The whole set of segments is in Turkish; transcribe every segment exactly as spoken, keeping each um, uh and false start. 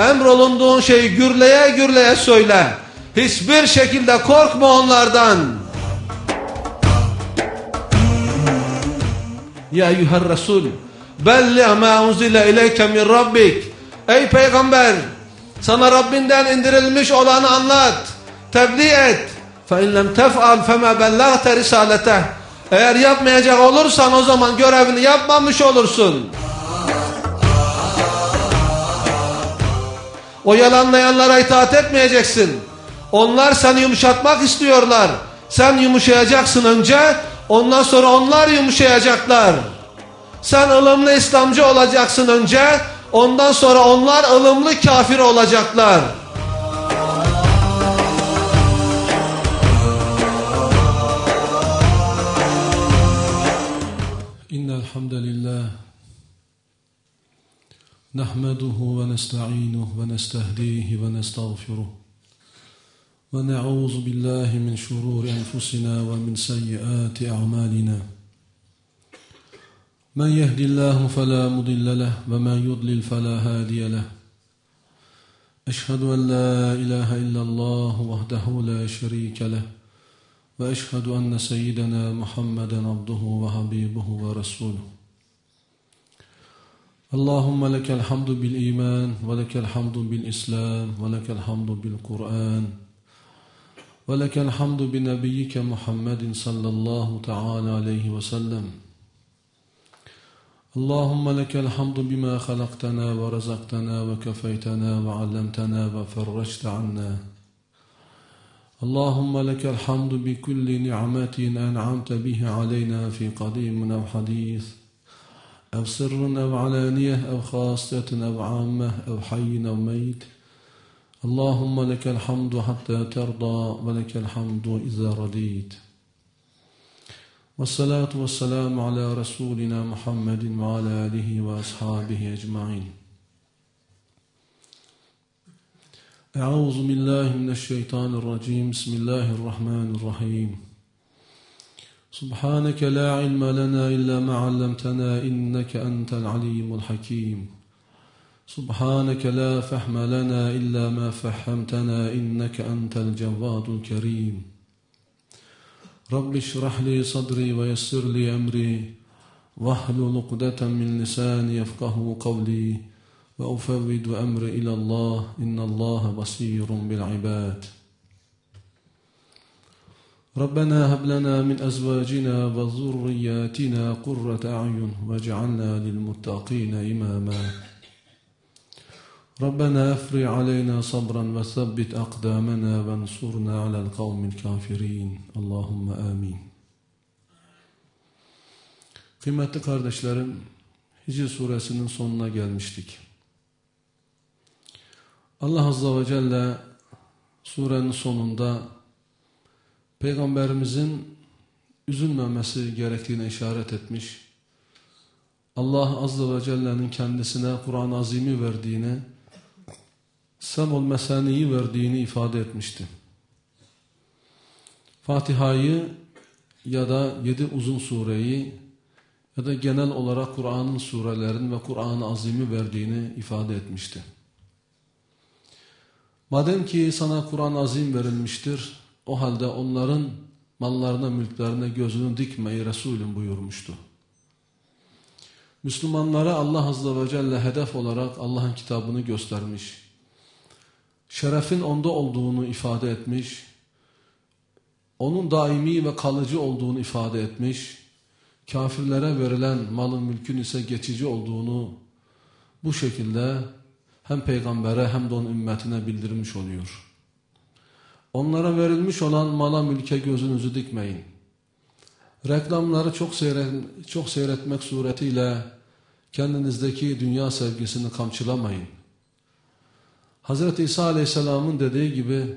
Emrolunduğun şeyi gürleye gürleye söyle. Hiçbir şekilde korkma onlardan. Ya eyyuhel Resul, belli ma unzile ileyke min rabbik. Ey peygamber, sana Rabbinden indirilmiş olanı anlat, tebliğ et. Fe in lem tef'al fema bellagte risalete. Eğer yapmayacak olursan o zaman görevini yapmamış olursun. O yalanlayanlara itaat etmeyeceksin. Onlar seni yumuşatmak istiyorlar. Sen yumuşayacaksın önce, ondan sonra onlar yumuşayacaklar. Sen ılımlı İslamcı olacaksın önce, ondan sonra onlar ılımlı kafir olacaklar. İnnel hamdelillah nahmeduhu ve nesta'inuhu ve nestehdihi ve nestağfiruh ve na'uzu billahi min şururi enfusina ve min seyyiati a'malina. Men yehdillahu fela mudille leh ve men yudlil fela hadiye leh. Eşhedü en la ilahe illallah vahdehu la şerike leh ve eşhedü enne seyyidena Muhammeden abduhu ve habibuhu ve resuluhu. Allahümme lekel hamdu bil iman ve lekel hamdu bil islam ve lekel hamdu bil Kur'an ve lekel hamdu bi nebiyyike Muhammedin sallallahu teala aleyhi ve sellem. Allahümme lekel hamdu bima halaktana ve razaktana ve kefeytana ve allemtana ve ferreçte anna. Allahümme lekel hamdu bi kulli ni'metin en'amte bihi aleyna fi kadimin ev hadith ev sırrın ev alaniyeh ev khassetin ev ammeh ev hayyin ev meyt. Allahümme lekel hamdu hatta terda ve lekel hamdu izâ radît. Vessalatu vesselamu ala Resulina Muhammedin ve ala alihi ve ashabihi ecma'in. Euzu billahi mineşşeytanirracim. Bismillahirrahmanirrahim. Subhaneke la ilme lena illa ma 'allamtana inneke entel alimul hakim. Subhaneke la fehme lena illa ma fehhemtena inneke entel cevvadul kerim. Rabbi şrah li sadri ve yessir li emri vahlul ukdeten min lisani yefkahu kavli ve ufevvidu emri ilallah innallaha basirun bil ibad. Rabbena hab lana min azvacina ve zurriyatina kurrate a'yun vec'alna lil muttaqina imama. Rabbena efri aleyna sabran ve sabbit akdamena ve ensurna alel kavmil kafirin. Allahümme amin. Kıymetli kardeşlerim, Hicr suresinin sonuna gelmiştik. Allah Azze ve Celle surenin sonunda Peygamberimizin üzülmemesi gerektiğine işaret etmiş. Allah Azze ve Celle'nin kendisine Kur'an-ı Azim'i verdiğini, Sem'ul Mesani'yi verdiğini ifade etmişti. Fatiha'yı ya da yedi uzun sureyi ya da genel olarak Kur'an'ın surelerin ve Kur'an-ı Azim'i verdiğini ifade etmişti. Madem ki sana Kur'an-ı Azim verilmiştir, o halde onların mallarına, mülklerine gözünü dikmeyi Resulüm buyurmuştu. Müslümanlara Allah Azze ve Celle hedef olarak Allah'ın kitabını göstermiş, şerefin onda olduğunu ifade etmiş, onun daimi ve kalıcı olduğunu ifade etmiş, kafirlere verilen malın mülkün ise geçici olduğunu bu şekilde hem peygambere hem de onun ümmetine bildirmiş oluyor. Onlara verilmiş olan mala mülke gözünüzü dikmeyin. Reklamları çok, seyret, çok seyretmek suretiyle kendinizdeki dünya sevgisini kamçılamayın. Hazreti İsa Aleyhisselam'ın dediği gibi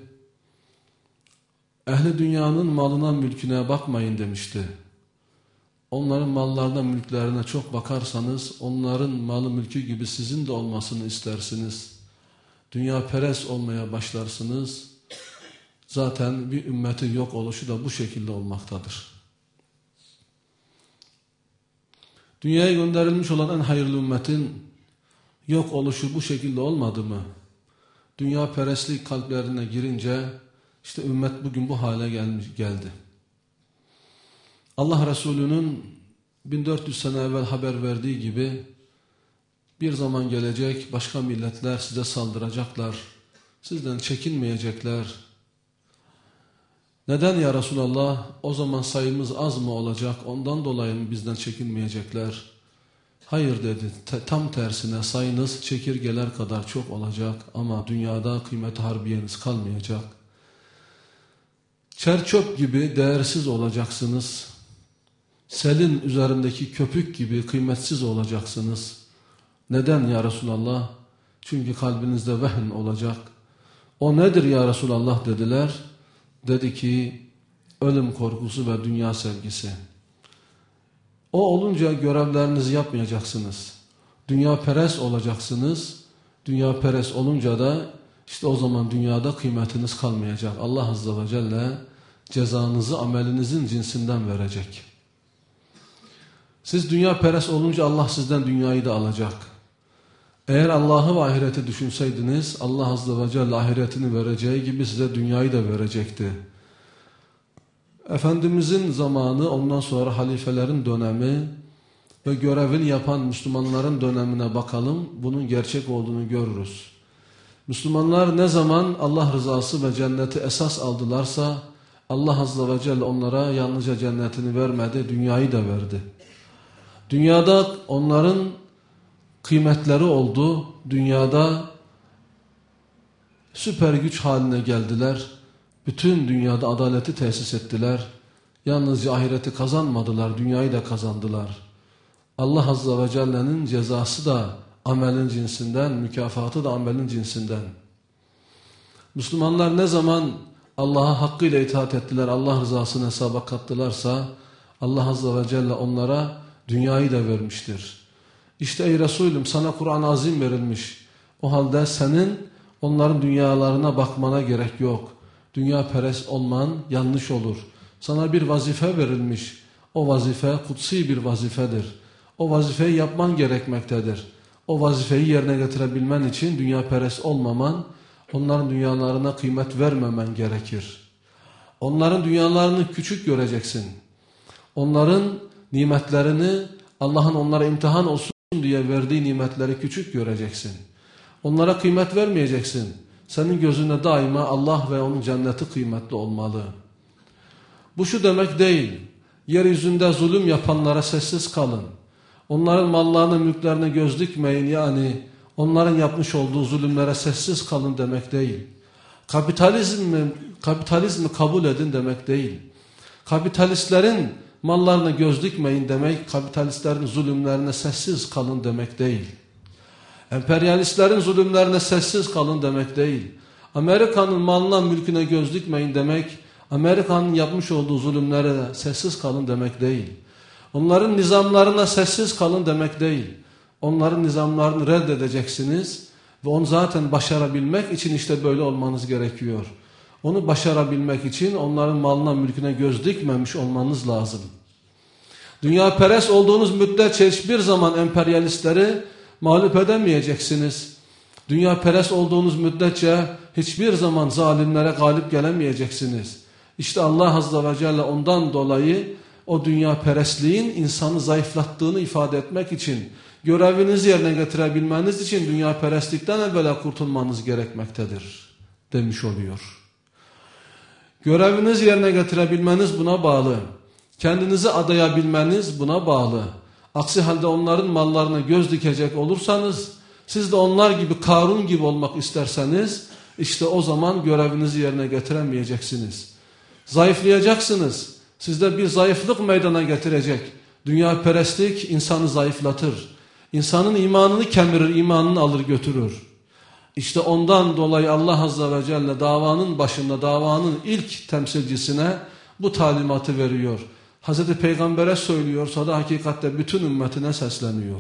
ehli dünyanın malına mülküne bakmayın demişti. Onların mallarına mülklerine çok bakarsanız onların malı mülkü gibi sizin de olmasını istersiniz. Dünya perest olmaya başlarsınız. Zaten bir ümmetin yok oluşu da bu şekilde olmaktadır. Dünyaya gönderilmiş olan en hayırlı ümmetin yok oluşu bu şekilde olmadı mı? dünya perestlik kalplerine girince işte ümmet bugün bu hale gelmiş, geldi. Allah Resulü'nün bin dört yüz sene evvel haber verdiği gibi bir zaman gelecek, başka milletler size saldıracaklar, sizden çekinmeyecekler. Neden ya Resulallah? O zaman sayımız az mı olacak, ondan dolayı mı bizden çekinmeyecekler? Hayır dedi, tam tersine sayınız çekirgeler kadar çok olacak ama dünyada kıymet harbiyeniz kalmayacak. Çerçöp gibi değersiz olacaksınız. Selin üzerindeki köpük gibi kıymetsiz olacaksınız. Neden ya Resulallah? Çünkü kalbinizde vehn olacak. O nedir ya Resulallah dediler. Dedi ki ölüm korkusu ve dünya sevgisi. O olunca görevlerinizi yapmayacaksınız. Dünya perest olacaksınız. Dünya perest olunca da işte o zaman dünyada kıymetiniz kalmayacak. Allah Azze ve Celle cezanızı amelinizin cinsinden verecek. Siz dünya perest olunca Allah sizden dünyayı da alacak. Eğer Allah'ı ve ahireti düşünseydiniz Allah Azze ve Celle ahiretini vereceği gibi size dünyayı da verecekti. Efendimizin zamanı, ondan sonra halifelerin dönemi ve görevini yapan Müslümanların dönemine bakalım. Bunun gerçek olduğunu görürüz. Müslümanlar ne zaman Allah rızası ve cenneti esas aldılarsa Allah Azze ve Celle onlara yalnızca cennetini vermedi, dünyayı da verdi. Dünyada onların kıymetleri oldu. Dünyada süper güç haline geldiler. Bütün dünyada adaleti tesis ettiler. Yalnızca ahireti kazanmadılar, dünyayı da kazandılar. Allah Azze ve Celle'nin cezası da amelin cinsinden, mükafatı da amelin cinsinden. Müslümanlar ne zaman Allah'a hakkıyla itaat ettiler, Allah rızasını hesaba kattılarsa Allah Azze ve Celle onlara dünyayı da vermiştir. İşte ey Resulüm sana Kur'an-ı Azim verilmiş. O halde senin onların dünyalarına bakmana gerek yok. Dünya perest olman yanlış olur. Sana bir vazife verilmiş. O vazife kutsi bir vazifedir. O vazifeyi yapman gerekmektedir. O vazifeyi yerine getirebilmen için dünya perest olmaman, onların dünyalarına kıymet vermemen gerekir. Onların dünyalarını küçük göreceksin. Onların nimetlerini Allah'ın onlara imtihan olsun diye verdiği nimetleri küçük göreceksin. Onlara kıymet vermeyeceksin. Senin gözünde daima Allah ve onun cenneti kıymetli olmalı. Bu şu demek değil. Yeryüzünde zulüm yapanlara sessiz kalın. Onların mallarını, mülklerine göz dikmeyin. Yani onların yapmış olduğu zulümlere sessiz kalın demek değil. Kapitalizmi, kapitalizmi kabul edin demek değil. Kapitalistlerin mallarına göz dikmeyin demek, kapitalistlerin zulümlerine sessiz kalın demek değil. Emperyalistlerin zulümlerine sessiz kalın demek değil. Amerika'nın malına, mülküne göz dikmeyin demek, Amerika'nın yapmış olduğu zulümlere sessiz kalın demek değil. Onların nizamlarına sessiz kalın demek değil. Onların nizamlarını reddedeceksiniz ve onu zaten başarabilmek için işte böyle olmanız gerekiyor. Onu başarabilmek için onların malına, mülküne göz dikmemiş olmanız lazım. Dünya perest olduğunuz müddetçe hiçbir zaman emperyalistleri mağlup edemeyeceksiniz. Dünya perest olduğunuz müddetçe hiçbir zaman zalimlere galip gelemeyeceksiniz. İşte Allah Azze ve Celle ondan dolayı o dünya perestliğin insanı zayıflattığını ifade etmek için, görevinizi yerine getirebilmeniz için dünya perestlikten evvela kurtulmanız gerekmektedir demiş oluyor. Görevinizi yerine getirebilmeniz buna bağlı. Kendinizi adayabilmeniz buna bağlı. Aksi halde onların mallarına göz dikecek olursanız, siz de onlar gibi Karun gibi olmak isterseniz, işte o zaman görevinizi yerine getiremeyeceksiniz. Zayıflayacaksınız. Sizde bir zayıflık meydana getirecek. Dünya perestlik insanı zayıflatır. İnsanın imanını kemirir, imanını alır götürür. İşte ondan dolayı Allah Azze ve Celle davanın başında, davanın ilk temsilcisine bu talimatı veriyor. Hazreti Peygamber'e söylüyor, sonra hakikatte bütün ümmetine sesleniyor.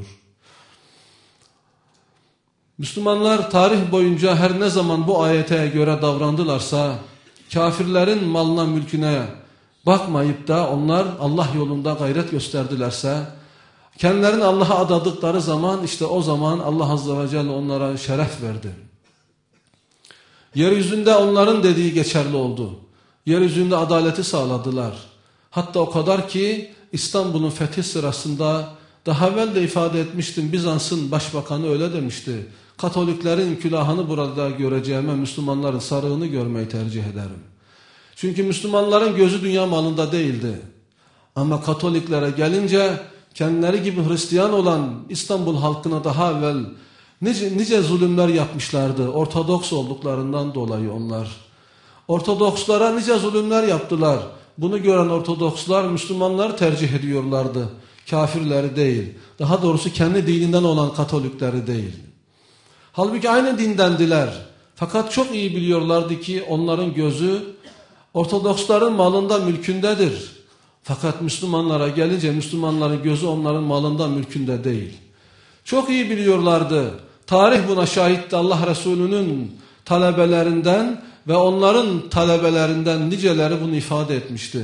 Müslümanlar tarih boyunca her ne zaman bu ayete göre davrandılarsa, kafirlerin malına, mülküne bakmayıp da onlar Allah yolunda gayret gösterdilerse, kendilerini Allah'a adadıkları zaman işte o zaman Allah Azze ve Celle onlara şeref verdi. Yeryüzünde onların dediği geçerli oldu. Yeryüzünde adaleti sağladılar. Hatta o kadar ki İstanbul'un fethi sırasında daha evvel de ifade etmiştim, Bizans'ın başbakanı öyle demişti. Katoliklerin külahını burada göreceğime Müslümanların sarığını görmeyi tercih ederim. Çünkü Müslümanların gözü dünya malında değildi. Ama Katoliklere gelince kendileri gibi Hristiyan olan İstanbul halkına daha evvel nice, nice zulümler yapmışlardı. Ortodoks olduklarından dolayı onlar. Ortodokslara nice zulümler yaptılar. Bunu gören Ortodokslar Müslümanları tercih ediyorlardı. Kafirleri değil. Daha doğrusu kendi dininden olan Katolikleri değil. Halbuki aynı dindendiler. Fakat çok iyi biliyorlardı ki onların gözü Ortodoksların malında, mülkündedir. Fakat Müslümanlara gelince Müslümanların gözü onların malında, mülkünde değil. Çok iyi biliyorlardı. Tarih buna şahitti. Allah Resulü'nün talebelerinden ve onların talebelerinden niceleri bunu ifade etmişti.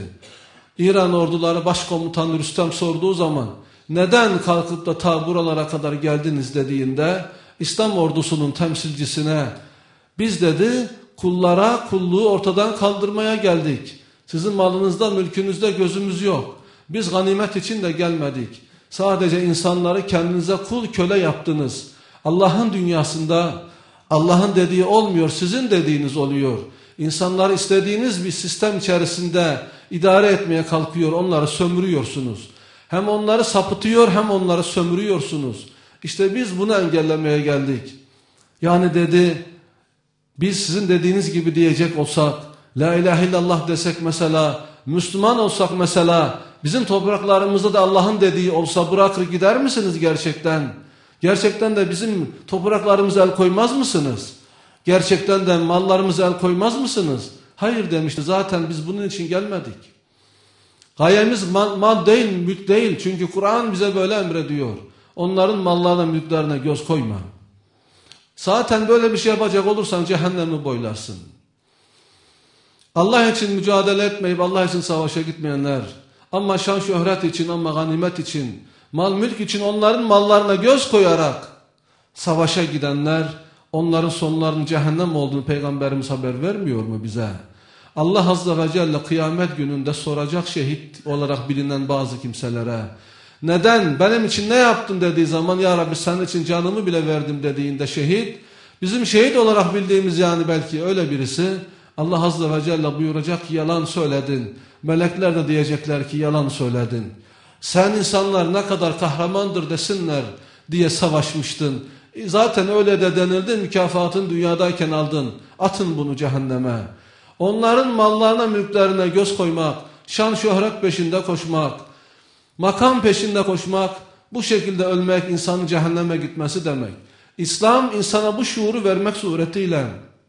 İran orduları başkomutanı Rüstem sorduğu zaman neden kalkıp da ta buralara kadar geldiniz dediğinde İslam ordusunun temsilcisine biz dedi kullara kulluğu ortadan kaldırmaya geldik. Sizin malınızda mülkünüzde gözümüz yok. Biz ganimet için de gelmedik. Sadece insanları kendinize kul köle yaptınız. Allah'ın dünyasında Allah'ın dediği olmuyor, sizin dediğiniz oluyor. İnsanlar istediğiniz bir sistem içerisinde idare etmeye kalkıyor, onları sömürüyorsunuz. Hem onları sapıtıyor hem onları sömürüyorsunuz. İşte biz bunu engellemeye geldik. Yani dedi, biz sizin dediğiniz gibi diyecek olsak, La ilahe illallah desek mesela, Müslüman olsak mesela, bizim topraklarımızda da Allah'ın dediği olsa bırakır gider misiniz gerçekten? Gerçekten de bizim topraklarımıza el koymaz mısınız? Gerçekten de mallarımıza el koymaz mısınız? Hayır demişti. Zaten biz bunun için gelmedik. Gayemiz mal, mal değil, mülk değil. Çünkü Kur'an bize böyle emrediyor. Onların mallarına, mülklerine göz koyma. Zaten böyle bir şey yapacak olursan cehennemi boylarsın. Allah için mücadele etmeyip Allah için savaşa gitmeyenler, ama şan şöhret için, ama ganimet için, mal mülk için onların mallarına göz koyarak savaşa gidenler, onların sonlarının cehennem olduğunu Peygamberimiz haber vermiyor mu bize? Allah Azze ve Celle kıyamet gününde soracak şehit olarak bilinen bazı kimselere, neden benim için ne yaptın dediği zaman, ya Rabbi senin için canımı bile verdim dediğinde şehit, bizim şehit olarak bildiğimiz yani belki öyle birisi, Allah Azze ve Celle buyuracak ki yalan söyledin. Melekler de diyecekler ki yalan söyledin. Sen insanlar ne kadar kahramandır desinler diye savaşmıştın. Zaten öyle de denildi, mükafatın dünyadayken aldın. Atın bunu cehenneme. Onların mallarına, mülklerine göz koymak, şan şöhret peşinde koşmak, makam peşinde koşmak, bu şekilde ölmek insanın cehenneme gitmesi demek. İslam insana bu şuuru vermek suretiyle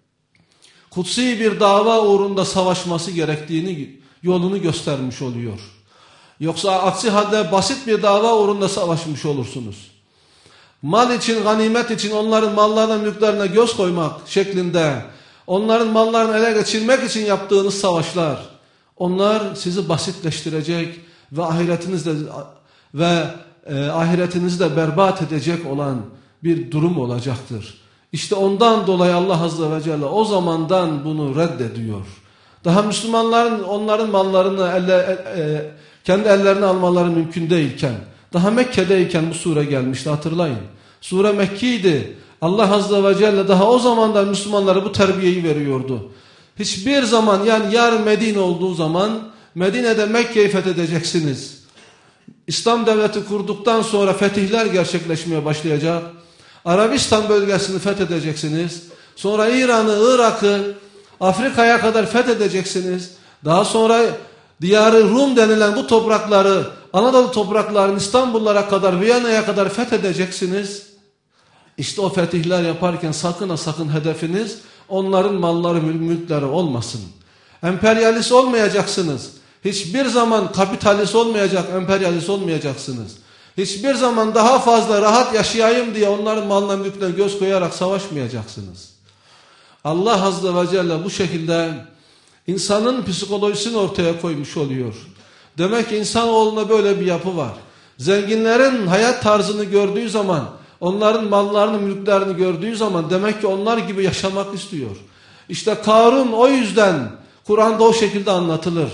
kutsi bir dava uğrunda savaşması gerektiğini, yolunu göstermiş oluyor. Yoksa aksi halde basit bir dava uğrunda savaşmış olursunuz. Mal için, ganimet için onların mallarına, mülklerine göz koymak şeklinde, onların mallarını ele geçirmek için yaptığınız savaşlar, onlar sizi basitleştirecek ve ahiretinizde ve e, ahiretinizi de berbat edecek olan bir durum olacaktır. İşte ondan dolayı Allah Azze ve Celle o zamandan bunu reddediyor. Daha Müslümanların onların mallarını elle, e, kendi ellerine almaları mümkün değilken, daha Mekke'deyken bu sure gelmişti, hatırlayın. Sure Mekki'ydi. Allah Azze ve Celle daha o zamanda Müslümanlara bu terbiyeyi veriyordu. Hiçbir zaman, yani yarın Medine olduğu zaman Medine'de Mekke'yi fethedeceksiniz. İslam devleti kurduktan sonra fetihler gerçekleşmeye başlayacak. Arabistan bölgesini fethedeceksiniz. Sonra İran'ı, Irak'ı, Afrika'ya kadar fethedeceksiniz. Daha sonra diyarı Rum denilen bu toprakları, Anadolu topraklarını İstanbullara kadar, Viyana'ya kadar fethedeceksiniz. İşte o fetihler yaparken sakın ha sakın hedefiniz onların malları, mülkleri olmasın. Emperyalist olmayacaksınız. Hiçbir zaman kapitalist olmayacak, emperyalist olmayacaksınız. Hiçbir zaman daha fazla rahat yaşayayım diye onların malına, mülklerine göz koyarak savaşmayacaksınız. Allah Azze ve Celle bu şekilde insanın psikolojisini ortaya koymuş oluyor. Demek ki insanoğluna böyle bir yapı var. Zenginlerin hayat tarzını gördüğü zaman, onların mallarını, mülklerini gördüğü zaman demek ki onlar gibi yaşamak istiyor. İşte Karun o yüzden Kur'an'da o şekilde anlatılır.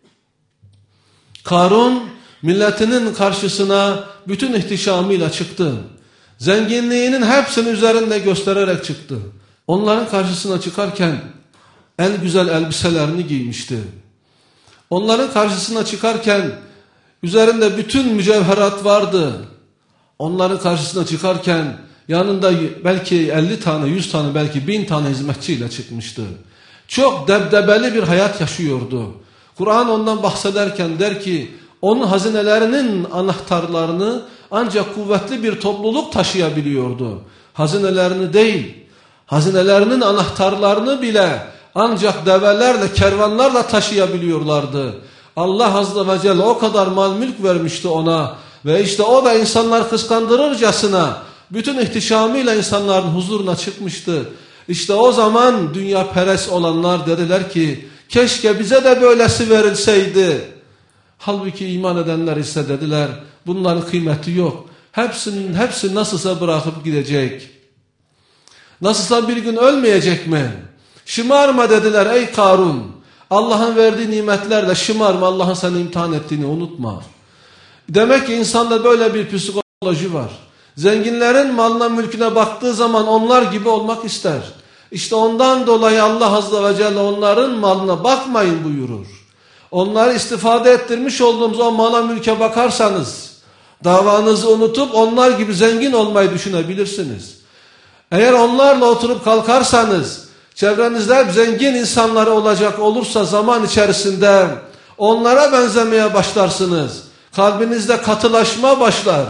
Karun milletinin karşısına bütün ihtişamıyla çıktı. Zenginliğinin hepsini üzerinde göstererek çıktı. Onların karşısına çıkarken en güzel elbiselerini giymişti. Onların karşısına çıkarken üzerinde bütün mücevherat vardı. Onların karşısına çıkarken yanında belki elli tane, yüz tane, belki bin tane hizmetçiyle çıkmıştı. Çok debdebeli bir hayat yaşıyordu. Kur'an ondan bahsederken der ki, onun hazinelerinin anahtarlarını ancak kuvvetli bir topluluk taşıyabiliyordu. Hazinelerini değil, hazinelerinin anahtarlarını bile ancak develerle, kervanlarla taşıyabiliyorlardı. Allah Azze ve Celle o kadar mal mülk vermişti ona ve işte o da insanlar kıskandırırcasına bütün ihtişamıyla insanların huzuruna çıkmıştı. İşte o zaman dünya perest olanlar dediler ki, keşke bize de böylesi verilseydi. Halbuki iman edenler ise dediler, bunların kıymeti yok. Hepsinin, hepsi nasılsa bırakıp gidecek. Nasılsa bir gün ölmeyecek mi? Şımarma dediler ey Karun. Allah'ın verdiği nimetlerle şımarma, Allah'ın seni imtihan ettiğini unutma. Demek ki insanda böyle bir psikoloji var. Zenginlerin malına mülküne baktığı zaman onlar gibi olmak ister. İşte ondan dolayı Allah Azze ve Celle onların malına bakmayın buyurur. Onları istifade ettirmiş olduğumuz o mala mülke bakarsanız davanızı unutup onlar gibi zengin olmayı düşünebilirsiniz. Eğer onlarla oturup kalkarsanız, çevrenizde hep zengin insanları olacak olursa zaman içerisinde onlara benzemeye başlarsınız. Kalbinizde katılaşma başlar.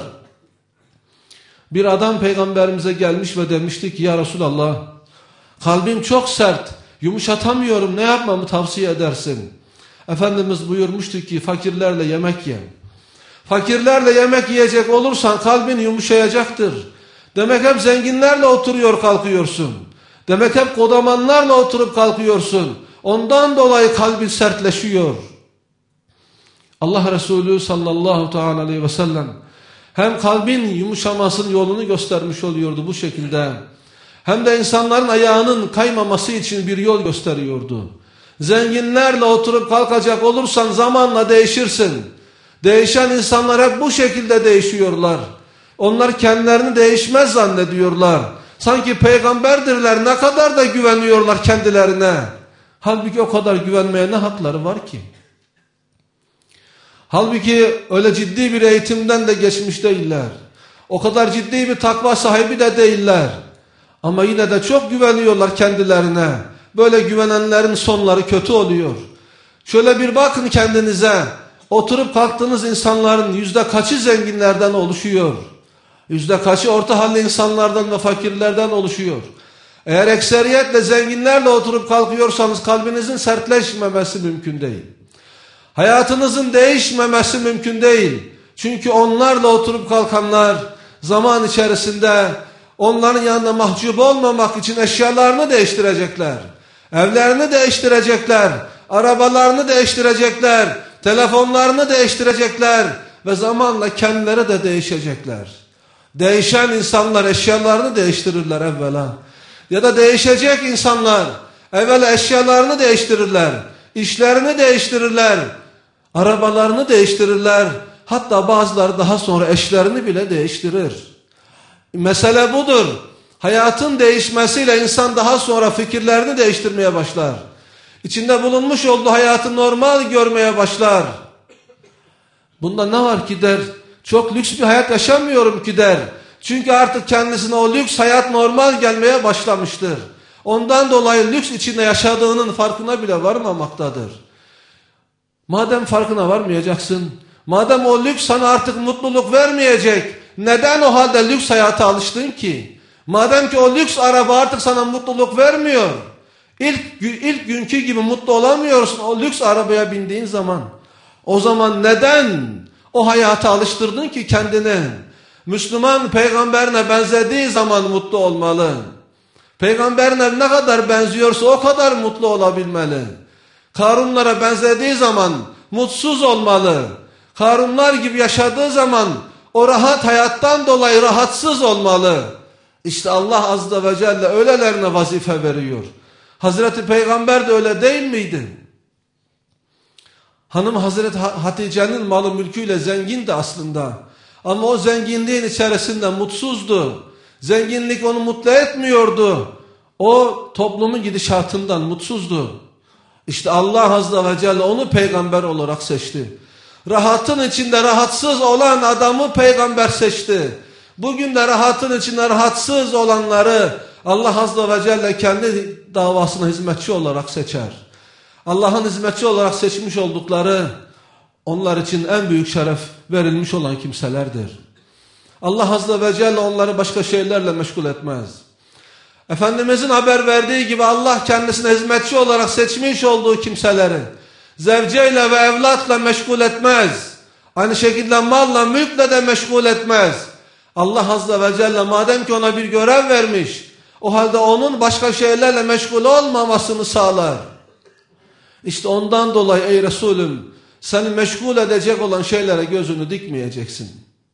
Bir adam peygamberimize gelmiş ve demişti ki ya Resulallah, kalbim çok sert, yumuşatamıyorum, ne yapmamı tavsiye edersin? Efendimiz buyurmuştu ki fakirlerle yemek ye. Fakirlerle yemek yiyecek olursan kalbin yumuşayacaktır. Demek hep zenginlerle oturuyor kalkıyorsun. Demek hep kodamanlarla oturup kalkıyorsun. Ondan dolayı kalbin sertleşiyor. Allah Resulü sallallahu teala aleyhi ve sellem hem kalbin yumuşamasının yolunu göstermiş oluyordu bu şekilde. Hem de insanların ayağının kaymaması için bir yol gösteriyordu. Zenginlerle oturup kalkacak olursan zamanla değişirsin. Değişen insanlar hep bu şekilde değişiyorlar. Onlar kendilerini değişmez zannediyorlar. Sanki peygamberdirler, ne kadar da güveniyorlar kendilerine. Halbuki o kadar güvenmeye ne hakları var ki? Halbuki öyle ciddi bir eğitimden de geçmiş değiller. O kadar ciddi bir takva sahibi de değiller. Ama yine de çok güveniyorlar kendilerine. Böyle güvenenlerin sonları kötü oluyor. Şöyle bir bakın kendinize. Oturup kalktığınız insanların yüzde kaçı zenginlerden oluşuyor? Yüzde kaçı orta halli insanlardan ve fakirlerden oluşuyor? Eğer ekseriyetle zenginlerle oturup kalkıyorsanız kalbinizin sertleşmemesi mümkün değil. Hayatınızın değişmemesi mümkün değil. Çünkü onlarla oturup kalkanlar zaman içerisinde onların yanında mahcup olmamak için eşyalarını değiştirecekler. Evlerini değiştirecekler. Arabalarını değiştirecekler. Telefonlarını değiştirecekler. Ve zamanla kendileri de değişecekler. Değişen insanlar eşyalarını değiştirirler evvela. Ya da değişecek insanlar evvela eşyalarını değiştirirler. İşlerini değiştirirler. Arabalarını değiştirirler. Hatta bazıları daha sonra eşlerini bile değiştirir. Mesele budur. Hayatın değişmesiyle insan daha sonra fikirlerini değiştirmeye başlar. İçinde bulunmuş olduğu hayatı normal görmeye başlar. Bunda ne var ki der, çok lüks bir hayat yaşamıyorum ki der. Çünkü artık kendisine o lüks hayat normal gelmeye başlamıştır. Ondan dolayı lüks içinde yaşadığının farkına bile varmamaktadır. Madem farkına varmayacaksın, madem o lüks sana artık mutluluk vermeyecek, neden o halde lüks hayata alıştın ki? Madem ki o lüks araba artık sana mutluluk vermiyor, ilk, ilk günkü gibi mutlu olamıyorsun o lüks arabaya bindiğin zaman. O zaman neden o hayata alıştırdın ki kendini? Müslüman peygamberine benzediği zaman mutlu olmalı. Peygamberine ne kadar benziyorsa o kadar mutlu olabilmeli. Karunlara benzediği zaman mutsuz olmalı. Karunlar gibi yaşadığı zaman o rahat hayattan dolayı rahatsız olmalı. İşte Allah Azze ve Celle öylelerine vazife veriyor. Hazreti Peygamber de öyle değil miydi? Hanım Hazreti Hatice'nin malı mülküyle zengindi aslında. Ama o zenginliğin içerisinde mutsuzdu. Zenginlik onu mutlu etmiyordu. O toplumun gidişatından mutsuzdu. İşte Allah Azze ve Celle onu peygamber olarak seçti. Rahatın içinde rahatsız olan adamı peygamber seçti. Bugün de rahatın içinde rahatsız olanları Allah Azze ve Celle kendi davasına hizmetçi olarak seçer. Allah'ın hizmetçi olarak seçmiş oldukları onlar için en büyük şeref verilmiş olan kimselerdir. Allah Azze ve Celle onları başka şeylerle meşgul etmez. Efendimizin haber verdiği gibi Allah kendisine hizmetçi olarak seçmiş olduğu kimseleri zevceyle ve evlatla meşgul etmez. Aynı şekilde malla, mülkle de meşgul etmez. Allah Azze ve Celle madem ki ona bir görev vermiş, o halde onun başka şeylerle meşgul olmamasını sağlar. İşte ondan dolayı ey Resulüm, seni meşgul edecek olan şeylere gözünü dikmeyeceksin.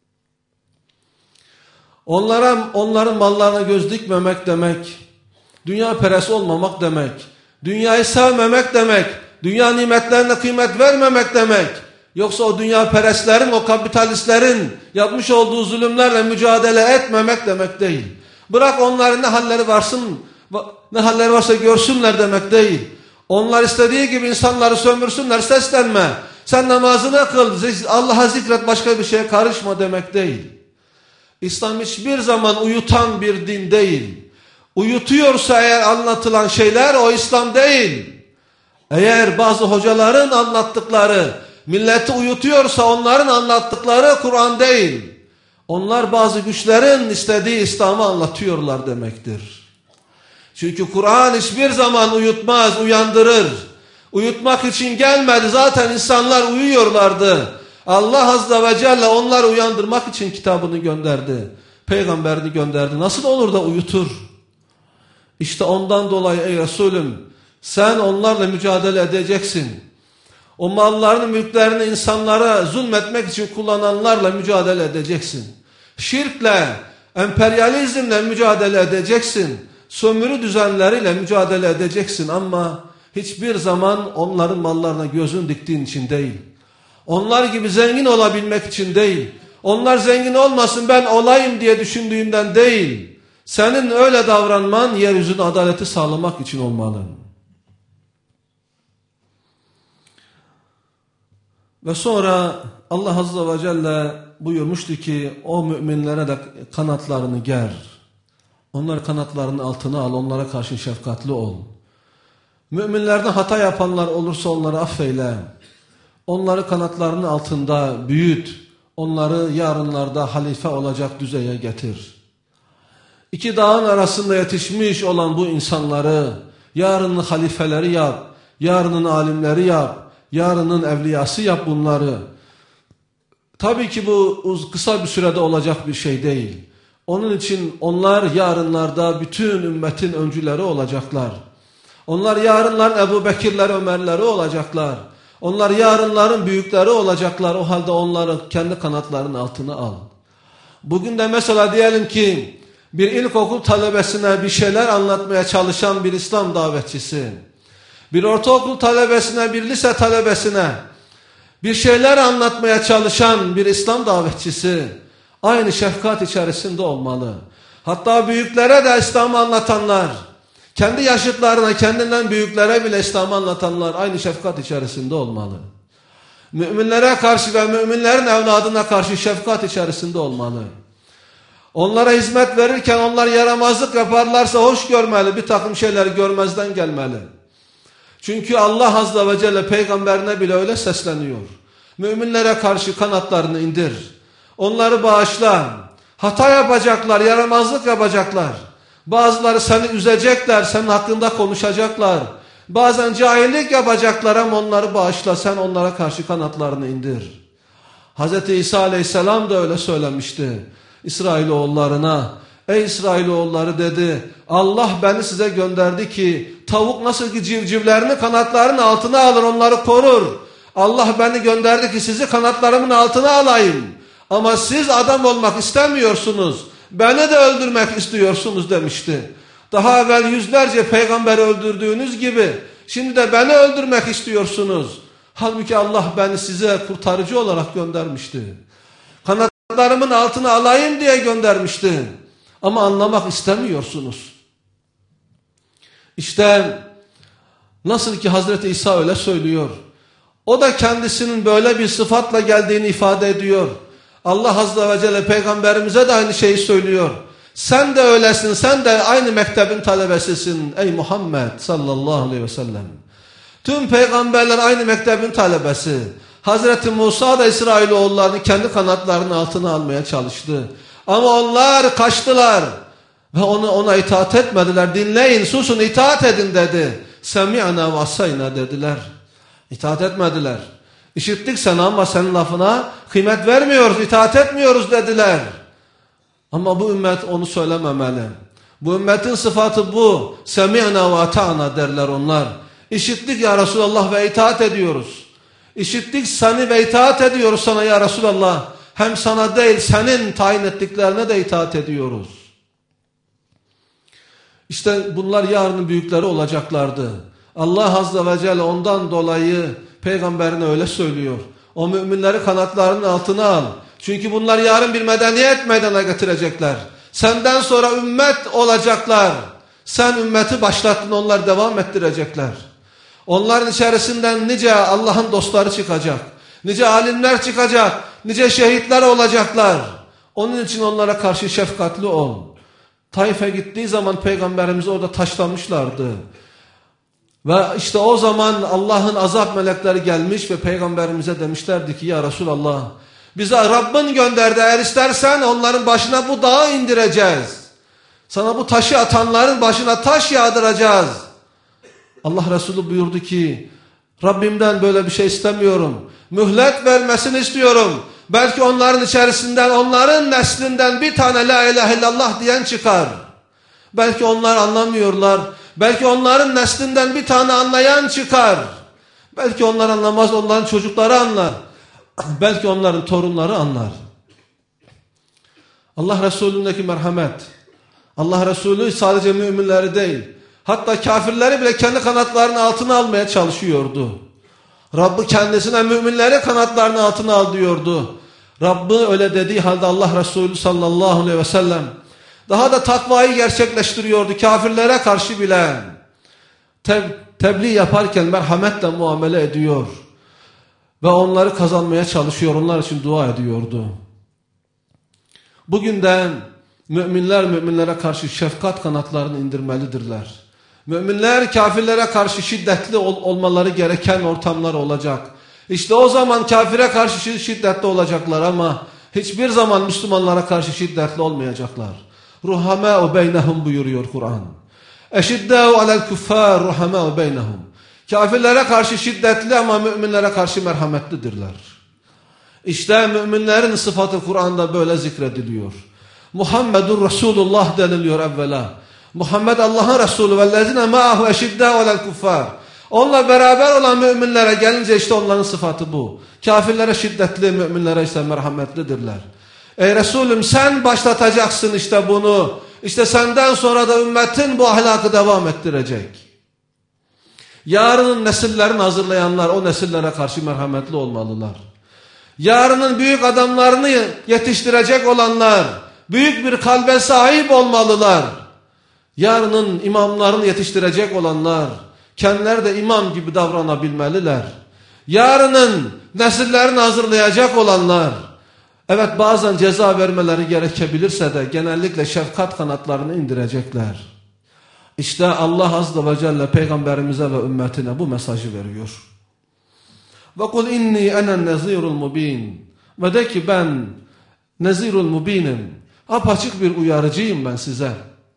Onlara, onların mallarına göz dikmemek demek, dünya perest olmamak demek, dünyayı sevmemek demek, dünya nimetlerine kıymet vermemek demek. Yoksa o dünya perestlerin, o kapitalistlerin yapmış olduğu zulümlerle mücadele etmemek demek değil. Bırak onların ne halleri varsın, ne halleri varsa görsünler demek değil. Onlar istediği gibi insanları sömürsünler, seslenme. Sen namazını kıl, Allah'a zikret, başka bir şeye karışma demek değil. İslam hiçbir zaman uyutan bir din değil. Uyutuyorsa eğer anlatılan şeyler o İslam değil. Eğer bazı hocaların anlattıkları milleti uyutuyorsa onların anlattıkları Kur'an değil. Onlar bazı güçlerin istediği İslam'ı anlatıyorlar demektir. Çünkü Kur'an hiçbir zaman uyutmaz, uyandırır. Uyutmak için gelmedi, zaten insanlar uyuyorlardı. Allah Azze ve Celle onları uyandırmak için kitabını gönderdi. Peygamberini gönderdi. Nasıl olur da uyutur? İşte ondan dolayı ey Resulüm, sen onlarla mücadele edeceksin. O mallarını, mülklerini insanlara zulmetmek için kullananlarla mücadele edeceksin. Şirkle, emperyalizmle mücadele edeceksin. Sömürü düzenleriyle mücadele edeceksin ama hiçbir zaman onların mallarına gözün diktiğin için değil. Onlar gibi zengin olabilmek için değil. Onlar zengin olmasın ben olayım diye düşündüğünden değil. Senin öyle davranman yeryüzünde adaleti sağlamak için olmalı. Ve sonra Allah Azze ve Celle buyurmuştu ki o müminlere de kanatlarını ger. Onlar kanatlarının altına al, onlara karşı şefkatli ol. Müminlerden hata yapanlar olursa onları affeyle. Onları kanatlarının altında büyüt. Onları yarınlarda halife olacak düzeye getir. İki dağın arasında yetişmiş olan bu insanları yarının halifeleri yap, yarının alimleri yap, yarının evliyası yap bunları. Tabii ki bu kısa bir sürede olacak bir şey değil. Onun için onlar yarınlarda bütün ümmetin öncüleri olacaklar. Onlar yarınların Ebu Bekirleri, Ömerleri olacaklar. Onlar yarınların büyükleri olacaklar. O halde onları kendi kanatlarının altına al. Bugün de mesela diyelim ki bir ilkokul talebesine bir şeyler anlatmaya çalışan bir İslam davetçisi, bir ortaokul talebesine, bir lise talebesine bir şeyler anlatmaya çalışan bir İslam davetçisi aynı şefkat içerisinde olmalı. Hatta büyüklere de İslam'ı anlatanlar, kendi yaşıtlarına, kendinden büyüklere bile İslam'ı anlatanlar aynı şefkat içerisinde olmalı. Müminlere karşı ve müminlerin evladına karşı şefkat içerisinde olmalı. Onlara hizmet verirken onlar yaramazlık yaparlarsa hoş görmeli, bir takım şeyler görmezden gelmeli. Çünkü Allah Azze ve Celle peygamberine bile öyle sesleniyor. Müminlere karşı kanatlarını indir. Onları bağışla. Hata yapacaklar, yaramazlık yapacaklar. Bazıları seni üzecekler, senin hakkında konuşacaklar. Bazen cahillik yapacaklar ama onları bağışla. Sen onlara karşı kanatlarını indir. Hazreti İsa Aleyhisselam da öyle söylemişti İsrailoğullarına. Ey İsrailoğulları dedi, Allah beni size gönderdi ki tavuk nasıl ki civcivlerini kanatlarının altına alır, onları korur. Allah beni gönderdi ki sizi kanatlarımın altına alayım. Ama siz adam olmak istemiyorsunuz. Beni de öldürmek istiyorsunuz demişti. Daha evvel yüzlerce peygamberi öldürdüğünüz gibi şimdi de beni öldürmek istiyorsunuz. Halbuki Allah beni size kurtarıcı olarak göndermişti. Kanatlarımın altına alayım diye göndermişti. Ama anlamak istemiyorsunuz. İşte nasıl ki Hazreti İsa öyle söylüyor. O da kendisinin böyle bir sıfatla geldiğini ifade ediyor. Allah Azze ve Celle peygamberimize de aynı şeyi söylüyor. Sen de öylesin, sen de aynı mektebin talebesisin ey Muhammed sallallahu aleyhi ve sellem. Tüm peygamberler aynı mektebin talebesi. Hazreti Musa da İsrailoğullarını kendi kanatlarının altına almaya çalıştı. Ama onlar kaçtılar ve onu ona itaat etmediler. Dinleyin, susun, itaat edin dedi. Semi'na ve asayna dediler. İtaat etmediler. İşittik seni ama senin lafına kıymet vermiyoruz, itaat etmiyoruz dediler. Ama bu ümmet onu söylememeli. Bu ümmetin sıfatı bu. Semi'na ve ata'na derler onlar. İşittik ya Resulallah ve itaat ediyoruz. İşittik seni ve itaat ediyoruz sana ya Resulallah. Hem sana değil senin tayin ettiklerine de itaat ediyoruz. İşte bunlar yarının büyükleri olacaklardı. Allah Azze ve Celle ondan dolayı peygamberine öyle söylüyor. O müminleri kanatlarının altına al. Çünkü bunlar yarın bir medeniyet meydana getirecekler. Senden sonra ümmet olacaklar. Sen ümmeti başlattın, onlar devam ettirecekler. Onların içerisinden nice Allah'ın dostları çıkacak. Nice alimler çıkacak. Nice şehitler olacaklar. Onun için onlara karşı şefkatli ol. Taif'e gittiği zaman peygamberimizi orada taşlamışlardı. Ve işte o zaman Allah'ın azap melekleri gelmiş ve peygamberimize demişlerdi ki ya Resulallah bize Rabbin gönderdi, eğer istersen onların başına bu dağı indireceğiz. Sana bu taşı atanların başına taş yağdıracağız. Allah Resulü buyurdu ki Rabbimden böyle bir şey istemiyorum. Mühlet vermesini istiyorum. Belki onların içerisinden, onların neslinden bir tane la ilahe illallah diyen çıkar. Belki onlar anlamıyorlar. Belki onların neslinden bir tane anlayan çıkar. Belki onlar anlamaz, onların çocukları anlar. Belki onların torunları anlar. Allah Resulü'ndeki merhamet. Allah Resulü sadece müminleri değil, hatta kafirleri bile kendi kanatlarının altına almaya çalışıyordu. Rabbi kendisine müminleri kanatlarının altına al diyordu. Rabbi öyle dediği halde Allah Resulü sallallahu aleyhi ve sellem daha da takvayı gerçekleştiriyordu kafirlere karşı bile. Te tebliğ yaparken merhametle muamele ediyor. Ve onları kazanmaya çalışıyor, onlar için dua ediyordu. Bugün de müminler müminlere karşı şefkat kanatlarını indirmelidirler. Müminler kafirlere karşı şiddetli ol olmaları gereken ortamlar olacak. İşte o zaman kafire karşı şiddetli olacaklar ama hiçbir zaman Müslümanlara karşı şiddetli olmayacaklar. Ruhamâ'u beynehum buyuruyor Kur'an. Eşiddâ'u alel kuffâr ruhamâ'u beynehum. Kafirlere karşı şiddetli ama müminlere karşı merhametlidirler. İşte müminlerin sıfatı Kur'an'da böyle zikrediliyor. Muhammedur Resulullah deniliyor evvela. Muhammed Allah'ın Resulü vellezine ma'ahu eşiddâ'u alel kuffâr. Onunla beraber olan müminlere gelince işte onların sıfatı bu. Kafirlere şiddetli, müminlere ise merhametlidirler. Ey Resulüm sen başlatacaksın işte bunu. İşte senden sonra da ümmetin bu ahlakı devam ettirecek. Yarının nesillerini hazırlayanlar o nesillere karşı merhametli olmalılar. Yarının büyük adamlarını yetiştirecek olanlar büyük bir kalbe sahip olmalılar. Yarının imamlarını yetiştirecek olanlar kendileri de imam gibi davranabilmeliler. Yarının nesillerini hazırlayacak olanlar, evet bazen ceza vermeleri gerekebilirse de genellikle şefkat kanatlarını indirecekler. İşte Allah Azze ve Celle peygamberimize ve ümmetine bu mesajı veriyor. Ve kul inni enen nezirul mubin. Ve de ki ben nezirul mubinim. Apaçık bir uyarıcıyım ben size.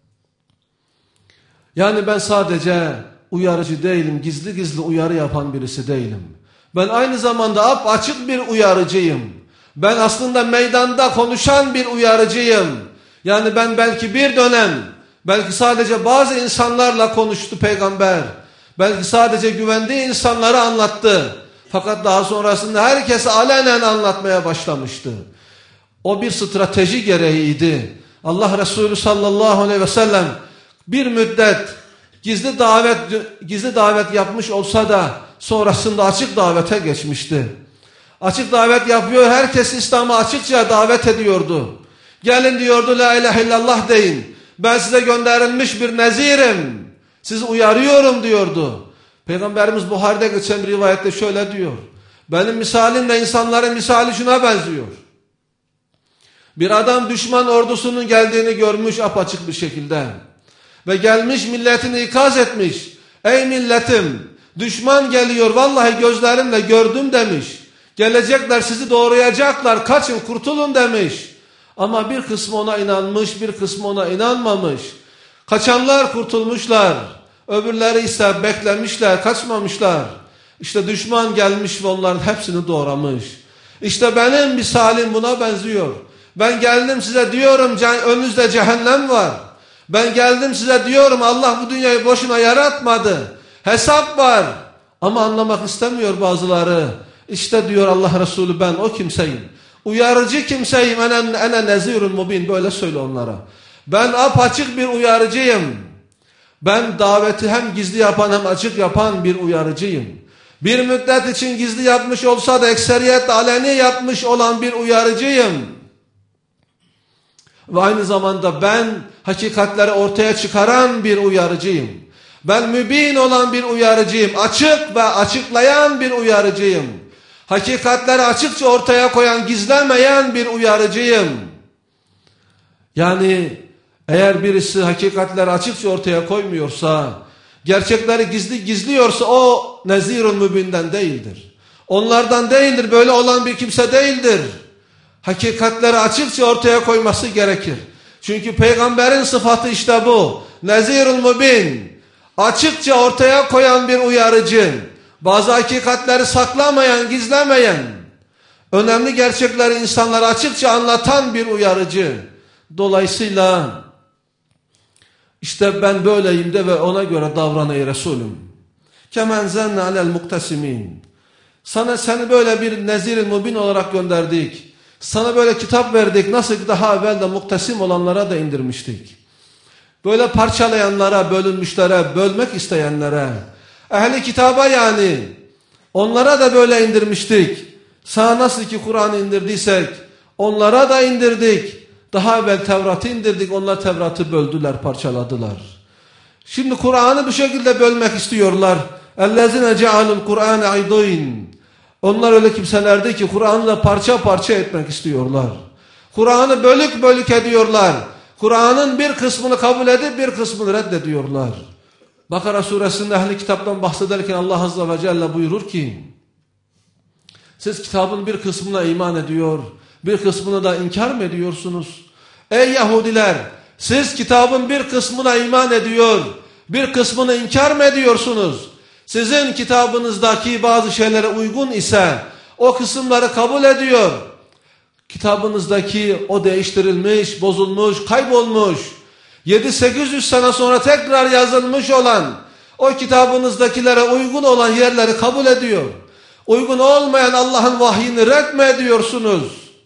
Yani ben sadece uyarıcı değilim, gizli gizli uyarı yapan birisi değilim. Ben aynı zamanda apaçık bir uyarıcıyım. Ben aslında meydanda konuşan bir uyarıcıyım. Yani ben belki bir dönem, belki sadece bazı insanlarla konuştu peygamber. Belki sadece güvendiği insanlara anlattı. Fakat daha sonrasında herkese alenen anlatmaya başlamıştı. O bir strateji gereğiydi. Allah Resulü sallallahu aleyhi ve sellem Bir müddet gizli davet gizli davet yapmış olsa da sonrasında açık davete geçmişti. Açık davet yapıyor, herkes İslam'a açıkça davet ediyordu. Gelin diyordu, la ilahe illallah deyin. Ben size gönderilmiş bir nezirim. Sizi uyarıyorum diyordu. Peygamberimiz Buhari'de geçen bir rivayette şöyle diyor. Benim misalim de insanların misali şuna benziyor. Bir adam düşman ordusunun geldiğini görmüş apaçık bir şekilde. Ve gelmiş milletini ikaz etmiş. Ey milletim, düşman geliyor, vallahi gözlerimle gördüm demiş. Gelecekler, sizi doğrayacaklar, kaçın kurtulun demiş. Ama bir kısmı ona inanmış, bir kısmı ona inanmamış. Kaçanlar kurtulmuşlar. Öbürleri ise beklemişler, kaçmamışlar. İşte düşman gelmiş ve onların hepsini doğramış. İşte benim misalim buna benziyor. Ben geldim size diyorum, önünüzde cehennem var. Ben geldim size diyorum, Allah bu dünyayı boşuna yaratmadı. Hesap var. Ama anlamak istemiyor bazıları. İşte diyor Allah Resulü, ben o kimseyim. Uyarıcı kimseyim. Ene, ene nezirun mubin. Böyle söyle onlara. Ben apaçık bir uyarıcıyım. Ben daveti hem gizli yapan hem açık yapan bir uyarıcıyım. Bir müddet için gizli yapmış olsa da ekseriyet aleni yapmış olan bir uyarıcıyım. Ve aynı zamanda ben hakikatleri ortaya çıkaran bir uyarıcıyım. Ben mübin olan bir uyarıcıyım. Açık ve açıklayan bir uyarıcıyım. Hakikatleri açıkça ortaya koyan, gizlemeyen bir uyarıcıyım. Yani eğer birisi hakikatleri açıkça ortaya koymuyorsa, gerçekleri gizli gizliyorsa o nezirun mübinden değildir. Onlardan değildir, böyle olan bir kimse değildir. Hakikatleri açıkça ortaya koyması gerekir. Çünkü peygamberin sıfatı işte bu. Nezirun mübin. Açıkça ortaya koyan bir uyarıcı. Bazı hakikatleri saklamayan, gizlemeyen, önemli gerçekleri insanlara açıkça anlatan bir uyarıcı. Dolayısıyla işte ben böyleyim de ve ona göre davran ey Resulüm. Kemen zenne alel muktesimin. Sana seni böyle bir nezir-i mubin olarak gönderdik. Sana böyle kitap verdik. Nasıl ki daha evvel de muktesim olanlara da indirmiştik. Böyle parçalayanlara, bölünmüşlere, bölmek isteyenlere, ehli kitaba yani, onlara da böyle indirmiştik. Sana nasıl ki Kur'an'ı indirdiysek onlara da indirdik. Daha evvel Tevrat'ı indirdik. Onlar Tevrat'ı böldüler, parçaladılar. Şimdi Kur'an'ı bu şekilde bölmek istiyorlar. اَلَّذِينَ جَعَلُوا الْقُرْآنَ عِضِينَ. Onlar öyle kimselerdi ki Kur'an'la parça parça etmek istiyorlar. Kur'an'ı bölük bölük ediyorlar. Kur'an'ın bir kısmını kabul edip bir kısmını reddediyorlar. Bakara suresinde ehli kitaptan bahsederken Allah Azze ve Celle buyurur ki, siz kitabın bir kısmına iman ediyor, bir kısmını da inkar mı ediyorsunuz? Ey Yahudiler, siz kitabın bir kısmına iman ediyor, bir kısmını inkar mı ediyorsunuz? Sizin kitabınızdaki bazı şeylere uygun ise o kısımları kabul ediyor. Kitabınızdaki o değiştirilmiş, bozulmuş, kaybolmuş, yedi sekiz yüz sene sonra tekrar yazılmış olan o kitabınızdakilere uygun olan yerleri kabul ediyor. Uygun olmayan Allah'ın vahyini red mi ediyorsunuz?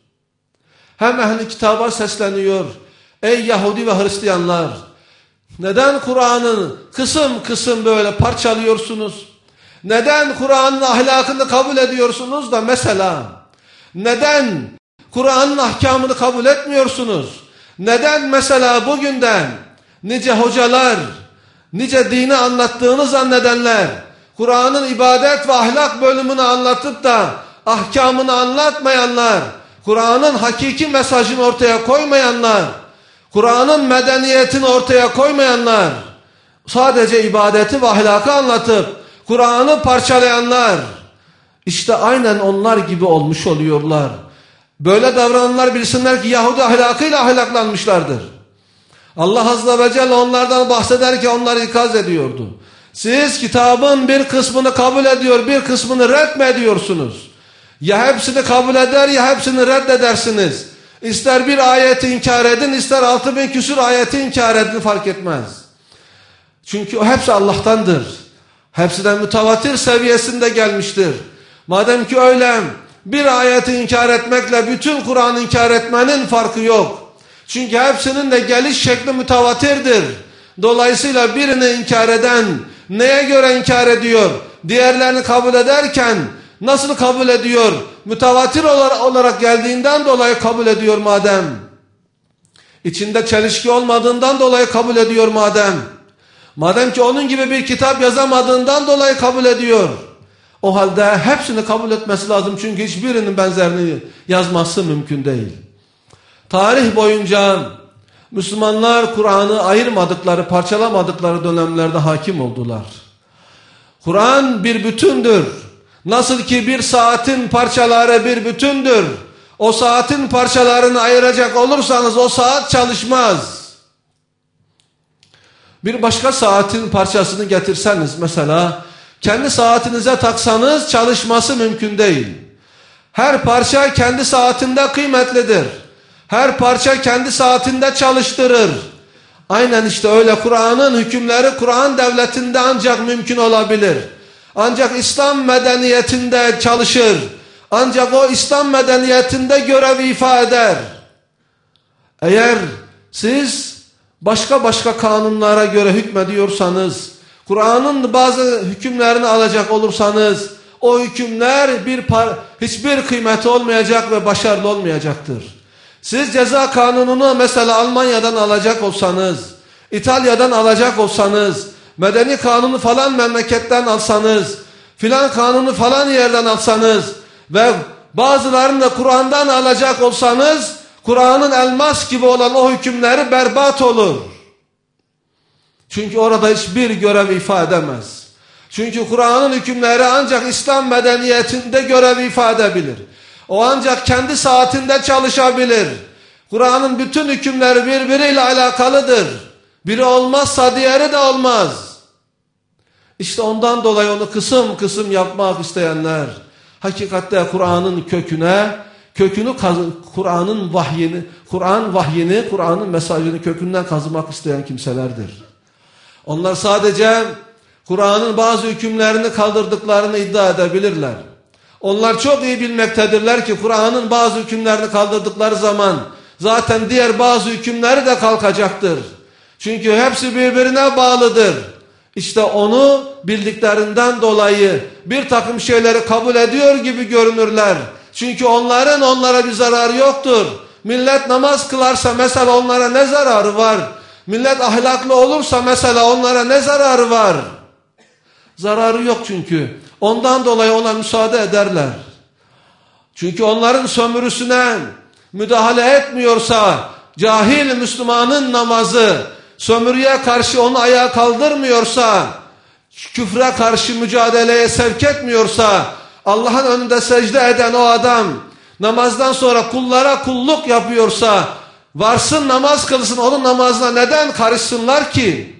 Hem ehli kitaba sesleniyor. Ey Yahudi ve Hristiyanlar, neden Kur'an'ı kısım kısım böyle parçalıyorsunuz? Neden Kur'an'ın ahlakını kabul ediyorsunuz da mesela? Neden Kur'an'ın ahkamını kabul etmiyorsunuz? Neden mesela bugünden nice hocalar, nice dini anlattığını zannedenler, Kur'an'ın ibadet ve ahlak bölümünü anlatıp da ahkamını anlatmayanlar, Kur'an'ın hakiki mesajını ortaya koymayanlar, Kur'an'ın medeniyetini ortaya koymayanlar, sadece ibadeti ve ahlakı anlatıp Kur'an'ı parçalayanlar, işte aynen onlar gibi olmuş oluyorlar. Böyle davrananlar bilsinler ki Yahudi ahlakıyla ahlaklanmışlardır. Allah Azze ve Celle onlardan bahsederken onları ikaz ediyordu. Siz kitabın bir kısmını kabul ediyor, bir kısmını red mi ediyorsunuz? Ya hepsini kabul eder ya hepsini reddedersiniz. İster bir ayeti inkar edin, ister altı bin küsur ayeti inkar edin, fark etmez. Çünkü o hepsi Allah'tandır. Hepsinden mütevatir seviyesinde gelmiştir. Madem ki öyle, bir ayeti inkar etmekle bütün Kur'an'ı inkar etmenin farkı yok. Çünkü hepsinin de geliş şekli mütevatirdir. Dolayısıyla birini inkar eden neye göre inkar ediyor? Diğerlerini kabul ederken nasıl kabul ediyor? Mütevatir olarak geldiğinden dolayı kabul ediyor madem. İçinde çelişki olmadığından dolayı kabul ediyor madem. Madem ki onun gibi bir kitap yazamadığından dolayı kabul ediyor. O halde hepsini kabul etmesi lazım. Çünkü hiçbirinin benzerini yazması mümkün değil. Tarih boyunca Müslümanlar Kur'an'ı ayırmadıkları, parçalamadıkları dönemlerde hakim oldular. Kur'an bir bütündür. Nasıl ki bir saatin parçaları bir bütündür. O saatin parçalarını ayıracak olursanız o saat çalışmaz. Bir başka saatin parçasını getirseniz mesela, kendi saatinize taksanız çalışması mümkün değil. Her parça kendi saatinde kıymetlidir. Her parça kendi saatinde çalıştırır. Aynen işte öyle Kur'an'ın hükümleri Kur'an devletinde ancak mümkün olabilir. Ancak İslam medeniyetinde çalışır. Ancak o İslam medeniyetinde görev ifa eder. Eğer siz başka başka kanunlara göre hükmediyorsanız, Kur'an'ın bazı hükümlerini alacak olursanız, o hükümler bir hiçbir kıymeti olmayacak ve başarılı olmayacaktır. Siz ceza kanununu mesela Almanya'dan alacak olsanız, İtalya'dan alacak olsanız, medeni kanunu falan memleketten alsanız, filan kanunu falan yerden alsanız ve bazılarını da Kur'an'dan alacak olsanız, Kur'an'ın elmas gibi olan o hükümleri berbat olur. Çünkü orada hiçbir görev ifa edemez. Çünkü Kur'an'ın hükümleri ancak İslam medeniyetinde görev ifa edebilir. O ancak kendi saatinde çalışabilir. Kur'an'ın bütün hükümleri birbiriyle alakalıdır. Biri olmazsa diğeri de olmaz. İşte ondan dolayı onu kısım kısım yapmak isteyenler, hakikatte Kur'an'ın köküne, kökünü Kur'an'ın vahyini, Kur'an vahyini, Kur'an'ın mesajını kökünden kazımak isteyen kimselerdir. Onlar sadece Kur'an'ın bazı hükümlerini kaldırdıklarını iddia edebilirler. Onlar çok iyi bilmektedirler ki Kur'an'ın bazı hükümlerini kaldırdıkları zaman zaten diğer bazı hükümleri de kalkacaktır. Çünkü hepsi birbirine bağlıdır. İşte onu bildiklerinden dolayı bir takım şeyleri kabul ediyor gibi görünürler. Çünkü onların onlara bir zararı yoktur. Millet namaz kılarsa mesela onlara ne zararı var? Millet ahlaklı olursa mesela onlara ne zararı var? Zararı yok çünkü. Ondan dolayı ona müsaade ederler. Çünkü onların sömürüsüne müdahale etmiyorsa, cahil Müslümanın namazı sömürüye karşı onu ayağa kaldırmıyorsa, küfre karşı mücadeleye sevk etmiyorsa, Allah'ın önünde secde eden o adam namazdan sonra kullara kulluk yapıyorsa, varsın namaz kılsın, onun namazına neden karışsınlar ki?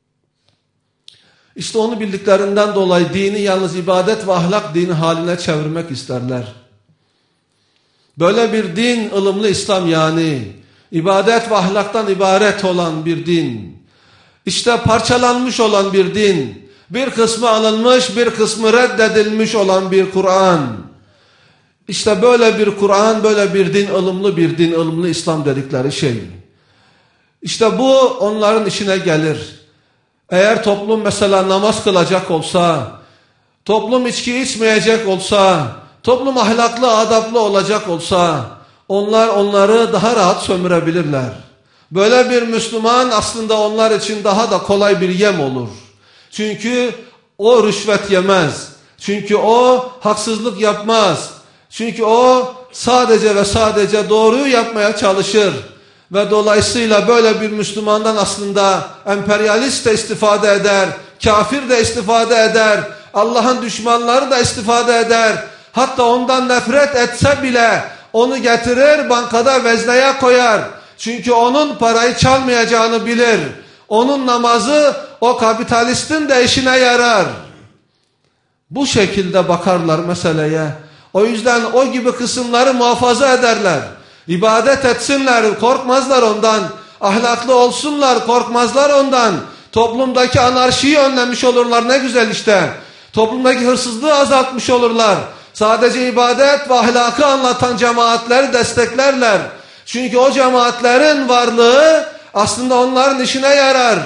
İşte onu bildiklerinden dolayı dini yalnız ibadet ve ahlak dini haline çevirmek isterler. Böyle bir din ılımlı İslam, yani ibadet ve ahlaktan ibaret olan bir din. İşte parçalanmış olan bir din. Bir kısmı alınmış, bir kısmı reddedilmiş olan bir Kur'an. İşte böyle bir Kur'an, böyle bir din, ılımlı bir din, ılımlı İslam dedikleri şey. İşte bu onların işine gelir. Eğer toplum mesela namaz kılacak olsa, toplum içki içmeyecek olsa, toplum ahlaklı, adaplı olacak olsa, onlar onları daha rahat sömürebilirler. Böyle bir Müslüman aslında onlar için daha da kolay bir yem olur. Çünkü o rüşvet yemez. Çünkü o haksızlık yapmaz. Çünkü o sadece ve sadece doğruyu yapmaya çalışır. Ve dolayısıyla böyle bir Müslümandan aslında emperyalist de istifade eder, kafir de istifade eder, Allah'ın düşmanları da istifade eder. Hatta ondan nefret etse bile onu getirir, bankada vezneye koyar. Çünkü onun parayı çalmayacağını bilir. Onun namazı o kapitalistin de işine yarar. Bu şekilde bakarlar meseleye. O yüzden o gibi kısımları muhafaza ederler. İbadet etsinler, korkmazlar ondan. Ahlaklı olsunlar, korkmazlar ondan. Toplumdaki anarşiyi önlemiş olurlar, ne güzel işte. Toplumdaki hırsızlığı azaltmış olurlar. Sadece ibadet ve ahlakı anlatan cemaatleri desteklerler. Çünkü o cemaatlerin varlığı aslında onların işine yarar.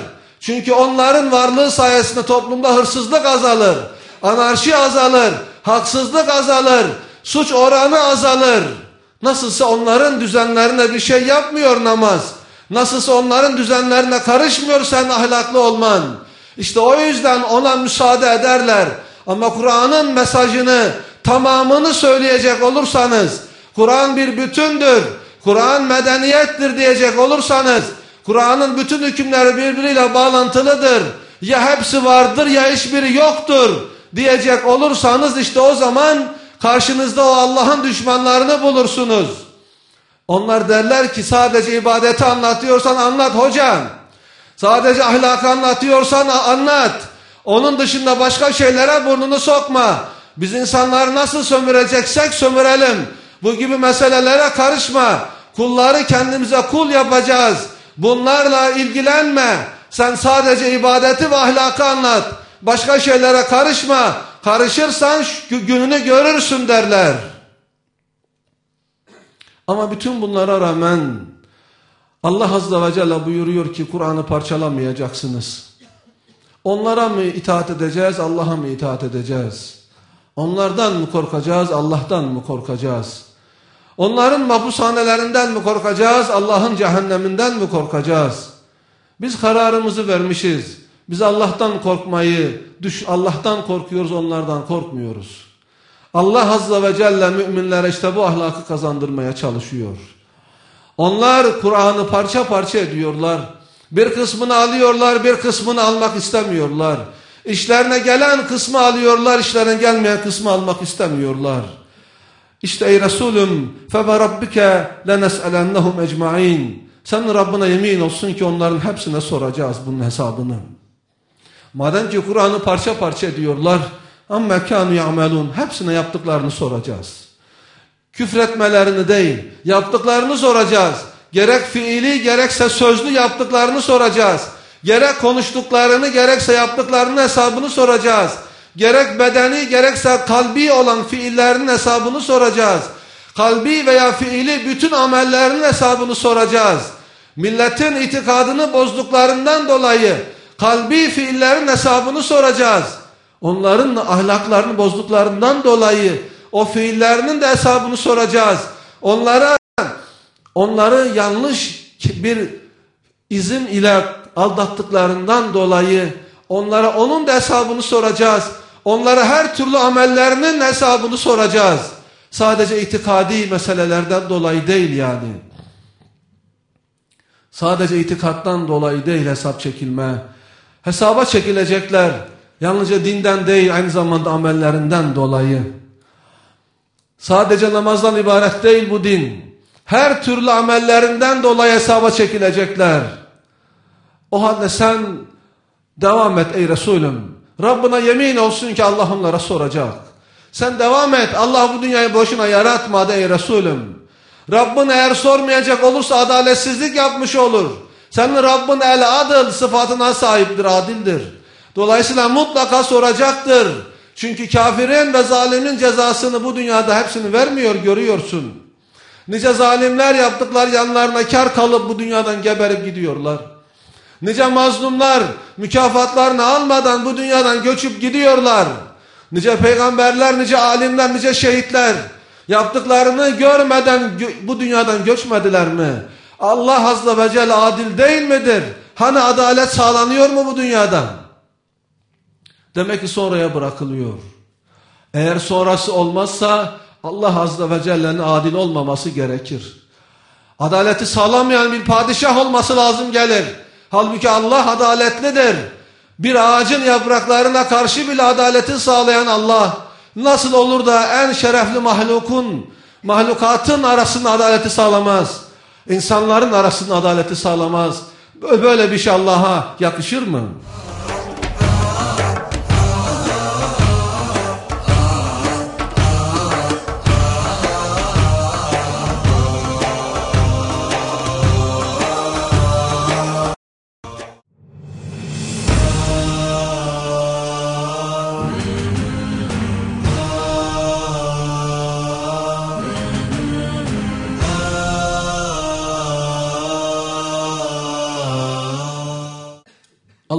Çünkü onların varlığı sayesinde toplumda hırsızlık azalır, anarşi azalır, haksızlık azalır, suç oranı azalır. Nasılsa onların düzenlerine bir şey yapmıyor namaz. Nasılsa onların düzenlerine karışmıyor sen ahlaklı olman. İşte o yüzden ona müsaade ederler. Ama Kur'an'ın mesajını, tamamını söyleyecek olursanız, Kur'an bir bütündür, Kur'an medeniyettir diyecek olursanız, Kur'an'ın bütün hükümleri birbiriyle bağlantılıdır, ya hepsi vardır ya hiçbiri yoktur diyecek olursanız, işte o zaman karşınızda o Allah'ın düşmanlarını bulursunuz. Onlar derler ki sadece ibadeti anlatıyorsan anlat hocam. Sadece ahlakı anlatıyorsan anlat. Onun dışında başka şeylere burnunu sokma. Biz insanları nasıl sömüreceksek sömürelim. Bu gibi meselelere karışma. Kulları kendimize kul yapacağız. Bunlarla ilgilenme. Sen sadece ibadeti ve ahlakı anlat. Başka şeylere karışma. Karışırsan gününü görürsün derler. Ama bütün bunlara rağmen Allah Azze ve Celle buyuruyor ki Kur'an'ı parçalamayacaksınız. Onlara mı itaat edeceğiz, Allah'a mı itaat edeceğiz? Onlardan mı korkacağız, Allah'tan mı korkacağız? Onların mahpushanelerinden mi korkacağız, Allah'ın cehenneminden mi korkacağız? Biz kararımızı vermişiz. Biz Allah'tan korkmayı, düş, Allah'tan korkuyoruz, onlardan korkmuyoruz. Allah Azze ve Celle müminlere işte bu ahlakı kazandırmaya çalışıyor. Onlar Kur'an'ı parça parça ediyorlar. Bir kısmını alıyorlar, bir kısmını almak istemiyorlar. İşlerine gelen kısmı alıyorlar, işlerine gelmeyen kısmı almak istemiyorlar. İşte ey Resulüm فَبَرَبِّكَ لَنَسْأَلَنَّهُمْ اَجْمَعِينَ Senin Rabbine yemin olsun ki onların hepsine soracağız bunun hesabını. Madem ki Kur'an'ı parça parça ediyorlar, amma kanu ya'malun, hepsine yaptıklarını soracağız. Küfretmelerini değil, yaptıklarını soracağız. Gerek fiili gerekse sözlü yaptıklarını soracağız. Gerek konuştuklarını gerekse yaptıklarının hesabını soracağız. Gerek bedeni gerekse kalbi olan fiillerinin hesabını soracağız. Kalbi veya fiili bütün amellerinin hesabını soracağız. Milletin itikadını bozduklarından dolayı kalbi fiillerin hesabını soracağız. Onların ahlaklarını bozduklarından dolayı o fiillerinin de hesabını soracağız. Onlara onları yanlış bir izin ile aldattıklarından dolayı onlara onun da hesabını soracağız. Onlara her türlü amellerinin hesabını soracağız. Sadece itikadi meselelerden dolayı değil yani. Sadece itikattan dolayı değil hesap çekilme. Hesaba çekilecekler. Yalnızca dinden değil, aynı zamanda amellerinden dolayı. Sadece namazdan ibaret değil bu din. Her türlü amellerinden dolayı hesaba çekilecekler. O halde sen devam et ey Resulüm. Rabbına yemin olsun ki Allah onlara soracak. Sen devam et. Allah bu dünyayı boşuna yaratmadı ey Resulüm. Rabbin eğer sormayacak olursa adaletsizlik yapmış olur. Senin Rabbin el adıl sıfatına sahiptir, adildir. Dolayısıyla mutlaka soracaktır. Çünkü kafirin ve zalimin cezasını bu dünyada hepsini vermiyor, görüyorsun. Nice zalimler yaptıkları yanlarına kar kalıp bu dünyadan geberip gidiyorlar. Nice mazlumlar mükafatlarını almadan bu dünyadan göçüp gidiyorlar. Nice peygamberler, nice alimler, nice şehitler yaptıklarını görmeden bu dünyadan göçmediler mi? Allah Azze ve Celle adil değil midir? Hani adalet sağlanıyor mu bu dünyadan? Demek ki sonraya bırakılıyor. Eğer sonrası olmazsa Allah Azze ve Celle'nin adil olmaması gerekir. Adaleti sağlamayan bir padişah olması lazım gelir. Halbuki Allah adaletlidir. Bir ağacın yapraklarına karşı bile adaleti sağlayan Allah nasıl olur da en şerefli mahlukun, mahlukatın arasında adaleti sağlamaz? İnsanların arasında adaleti sağlamaz. Böyle bir şey Allah'a yakışır mı?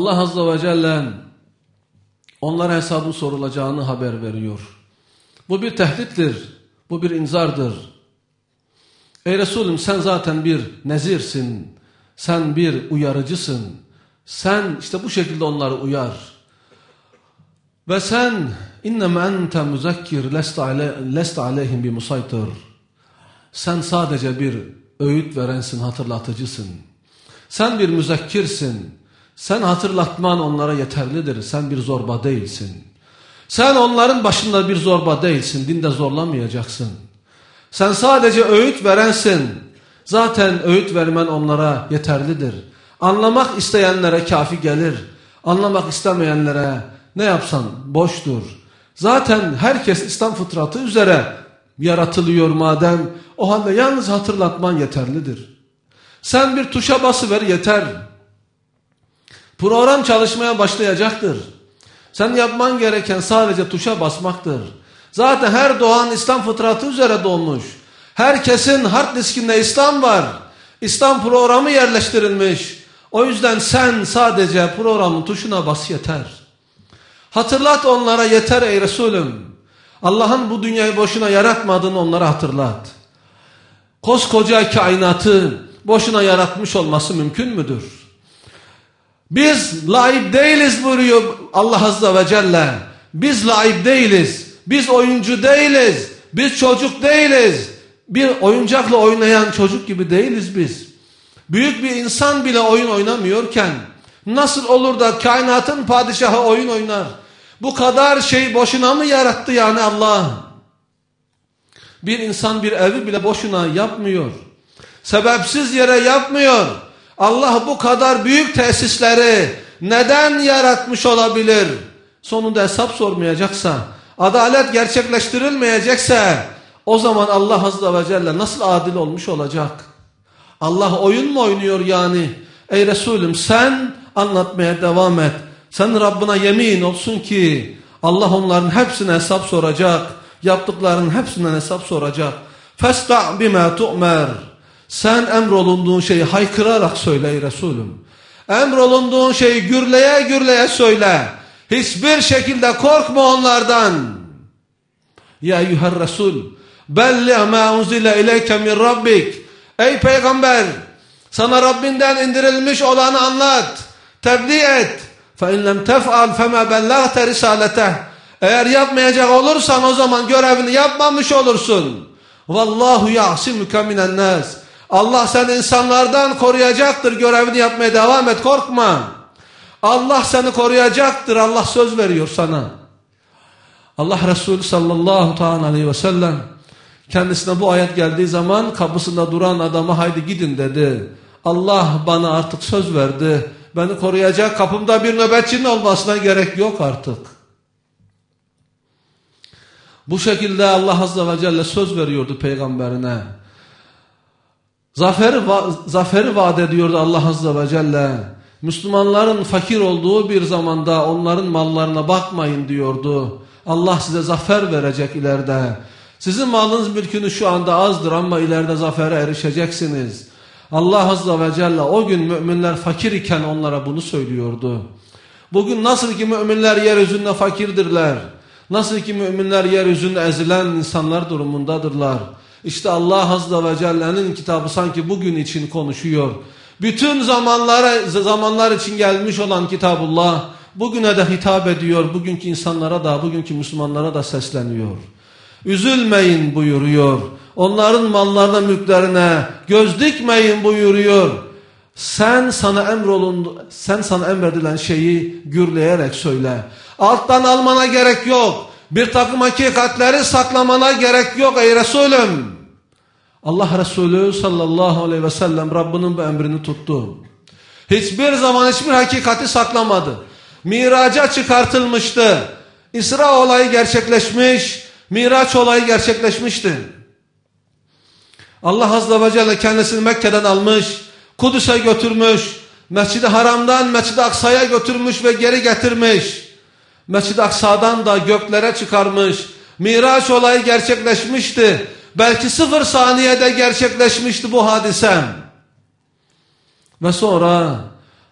Allah Azze ve Celle onlara hesabın sorulacağını haber veriyor. Bu bir tehdittir, bu bir inzardır. Ey Resulüm, sen zaten bir nezirsin, sen bir uyarıcısın. Sen işte bu şekilde onları uyar. Ve sen innema ente muzakkir leste aleyhim bi musaytir. Sen sadece bir öğüt verensin, hatırlatıcısın. Sen bir müzekkirsin. Sen hatırlatman onlara yeterlidir. Sen bir zorba değilsin. Sen onların başında bir zorba değilsin. Dinde zorlamayacaksın. Sen sadece öğüt verensin. Zaten öğüt vermen onlara yeterlidir. Anlamak isteyenlere kafi gelir. Anlamak istemeyenlere ne yapsan boştur. Zaten herkes İslam fıtratı üzere yaratılıyor madem. O halde yalnız hatırlatman yeterlidir. Sen bir tuşa basıver yeter. Program çalışmaya başlayacaktır. Sen yapman gereken sadece tuşa basmaktır. Zaten her doğan İslam fıtratı üzere doğmuş. Herkesin hard diskinde İslam var. İslam programı yerleştirilmiş. O yüzden sen sadece programın tuşuna bas yeter. Hatırlat onlara yeter ey Resulüm. Allah'ın bu dünyayı boşuna yaratmadığını onlara hatırlat. Koskoca kainatı boşuna yaratmış olması mümkün müdür? Biz laib değiliz buyuruyor Allah Azze ve Celle. Biz laib değiliz. Biz oyuncu değiliz. Biz çocuk değiliz. Bir oyuncakla oynayan çocuk gibi değiliz biz. Büyük bir insan bile oyun oynamıyorken nasıl olur da kainatın padişahı oyun oynar? Bu kadar şey boşuna mı yarattı yani Allah? Bir insan bir evi bile boşuna yapmıyor. Sebepsiz yere yapmıyor. Allah bu kadar büyük tesisleri neden yaratmış olabilir? Sonunda hesap sormayacaksa, adalet gerçekleştirilmeyecekse o zaman Allah Azze ve Celle nasıl adil olmuş olacak? Allah oyun mu oynuyor yani? Ey Resulüm, sen anlatmaya devam et. Sen Rabbına yemin olsun ki Allah onların hepsine hesap soracak. Yaptıklarının hepsinden hesap soracak. Festa' bima tu'mer. Sen emrolunduğun şeyi haykırarak söyle ey Resulüm. Emrolunduğun şeyi gürleye gürleye söyle. Hiçbir şekilde korkma onlardan. Ya eyyuhel Resul, belli ma unzile ileyke min rabbik. Ey peygamber, sana Rabbinden indirilmiş olanı anlat, tebliğ et. فَاِنْ لَمْ تَفْعَلْ فَمَا بَلَّغْتَ رِسَالَتَهِ. Eğer yapmayacak olursan o zaman görevini yapmamış olursun. وَاللّٰهُ يَعْصِمُكَ مِنَ النَّاسِ. Allah seni insanlardan koruyacaktır, görevini yapmaya devam et, korkma. Allah seni koruyacaktır, Allah söz veriyor sana. Allah Resulü sallallahu aleyhi ve sellem kendisine bu ayet geldiği zaman kapısında duran adama haydi gidin dedi. Allah bana artık söz verdi. Beni koruyacak, kapımda bir nöbetçinin olmasına gerek yok artık. Bu şekilde Allah Azze ve Celle söz veriyordu peygamberine. Zaferi, va zaferi vaat ediyordu Allah Azze ve Celle. Müslümanların fakir olduğu bir zamanda onların mallarına bakmayın diyordu. Allah size zafer verecek ileride. Sizin malınız mülkünüz şu anda azdır ama ileride zafere erişeceksiniz. Allah Azze ve Celle o gün müminler fakir iken onlara bunu söylüyordu. Bugün nasıl ki müminler yeryüzünde fakirdirler. Nasıl ki müminler yeryüzünde ezilen insanlar durumundadırlar. İşte Allah Azze ve Celle'nin kitabı sanki bugün için konuşuyor. Bütün zamanlara, zamanlar için gelmiş olan Kitabullah bugüne de hitap ediyor. Bugünkü insanlara da, bugünkü Müslümanlara da sesleniyor. Üzülmeyin buyuruyor. Onların mallarına, mülklerine göz dikmeyin buyuruyor. Sen sana emrolundu, sen sana emredilen şeyi gürleyerek söyle. Alttan almana gerek yok. Bir takım hakikatleri saklamana gerek yok ey Resulüm. Allah Resulü sallallahu aleyhi ve sellem Rabbinin bu emrini tuttu. Hiçbir zaman hiçbir hakikati saklamadı. Miraca çıkartılmıştı. İsra olayı gerçekleşmiş, Miraç olayı gerçekleşmişti. Allah Azze ve Celle kendisini Mekke'den almış, Kudüs'e götürmüş, Mescid-i Haram'dan Mescid-i Aksa'ya götürmüş ve geri getirmiş. Mescid-i Aksa'dan da göklere çıkarmış. Miraç olayı gerçekleşmişti. Belki sıfır saniyede gerçekleşmişti bu hadise. Ve sonra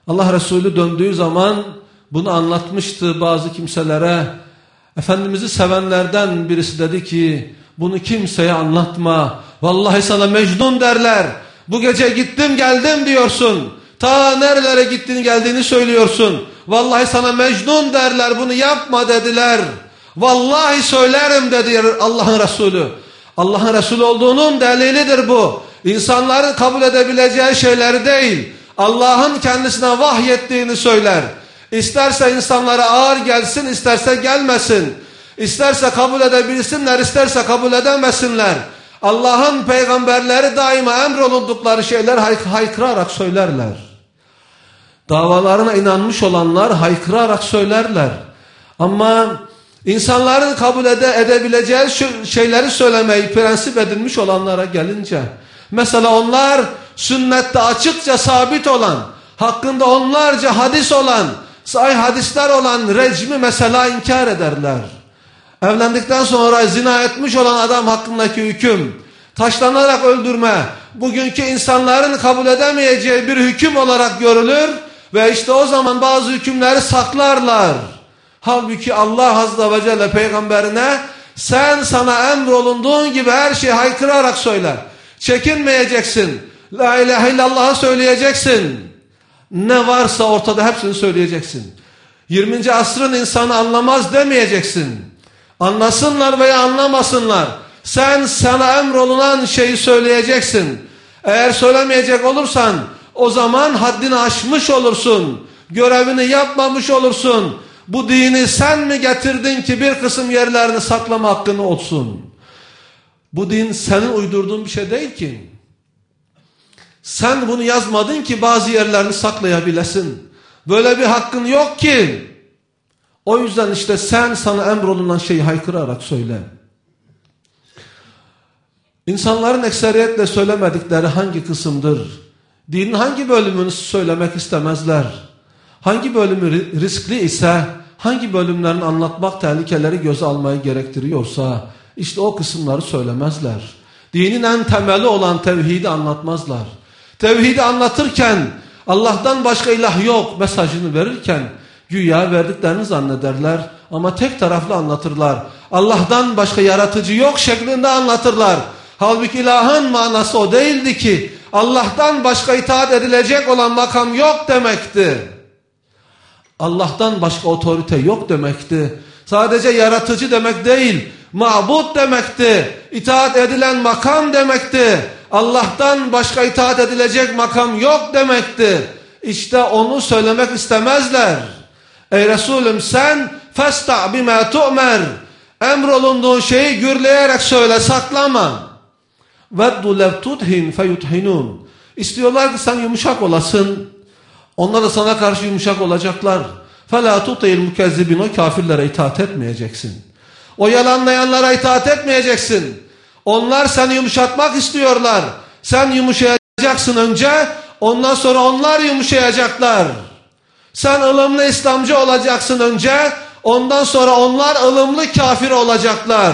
Allah Resulü döndüğü zaman bunu anlatmıştı bazı kimselere. Efendimiz'i sevenlerden birisi dedi ki, bunu kimseye anlatma. Vallahi sana Mecnun derler. Bu gece gittim geldim diyorsun. Ta nerelere gittiğini geldiğini söylüyorsun. Vallahi sana Mecnun derler, bunu yapma dediler. Vallahi söylerim dedi Allah'ın Resulü. Allah'ın Resulü olduğunun delilidir bu. İnsanların kabul edebileceği şeyleri değil, Allah'ın kendisine vahyettiğini söyler. İsterse insanlara ağır gelsin, isterse gelmesin. İsterse kabul edebilsinler, isterse kabul edemesinler. Allah'ın peygamberleri daima emrolundukları şeyler hay haykırarak söylerler. Davalarına inanmış olanlar haykırarak söylerler. Ama insanların kabul ede edebileceği şeyleri söylemeyi prensip edinmiş olanlara gelince, mesela onlar sünnette açıkça sabit olan, hakkında onlarca hadis olan, sahih hadisler olan recmi mesela inkar ederler. Evlendikten sonra zina etmiş olan adam hakkındaki hüküm, taşlanarak öldürme, bugünkü insanların kabul edemeyeceği bir hüküm olarak görülür ve işte o zaman bazı hükümleri saklarlar. Halbuki Allah Azze ve Celle peygamberine, sen sana emrolunduğun gibi her şeyi haykırarak söyle. Çekinmeyeceksin. La ilahe illallah'ı söyleyeceksin. Ne varsa ortada hepsini söyleyeceksin. yirminci asrın insanı anlamaz demeyeceksin. Anlasınlar veya anlamasınlar, sen sana emrolunan şeyi söyleyeceksin. Eğer söylemeyecek olursan o zaman haddini aşmış olursun. Görevini yapmamış olursun. Bu dini sen mi getirdin ki bir kısım yerlerini saklama hakkın olsun? Bu din senin uydurduğun bir şey değil ki. Sen bunu yazmadın ki bazı yerlerini saklayabilesin. Böyle bir hakkın yok ki. O yüzden işte sen sana emrolunan şeyi haykırarak söyle. İnsanların ekseriyetle söylemedikleri hangi kısımdır? Dinin hangi bölümünü söylemek istemezler? Hangi bölümü riskli ise, hangi bölümlerini anlatmak tehlikeleri göze almayı gerektiriyorsa, işte o kısımları söylemezler. Dinin en temeli olan tevhidi anlatmazlar. Tevhidi anlatırken, Allah'tan başka ilah yok mesajını verirken, güya verdiklerini zannederler ama tek taraflı anlatırlar. Allah'tan başka yaratıcı yok şeklinde anlatırlar. Halbuki ilahın manası o değildi ki, Allah'tan başka itaat edilecek olan makam yok demekti. Allah'tan başka otorite yok demekti. Sadece yaratıcı demek değil, ma'bud demekti. İtaat edilen makam demekti. Allah'tan başka itaat edilecek makam yok demekti. İşte onu söylemek istemezler. Ey Resulüm sen festa' bima tu'mer. Emrolunduğun şeyi gürleyerek söyle, saklama. Veddu lev tudhin feyuthinun. İstiyorlar ki sen yumuşak olasın. Onlar da sana karşı yumuşak olacaklar. فَلَا تُطِيلْ mukezzibin. O kafirlere itaat etmeyeceksin. O yalanlayanlara itaat etmeyeceksin. Onlar seni yumuşatmak istiyorlar. Sen yumuşayacaksın önce. Ondan sonra onlar yumuşayacaklar. Sen ılımlı İslamcı olacaksın önce. Ondan sonra onlar ılımlı kafir olacaklar.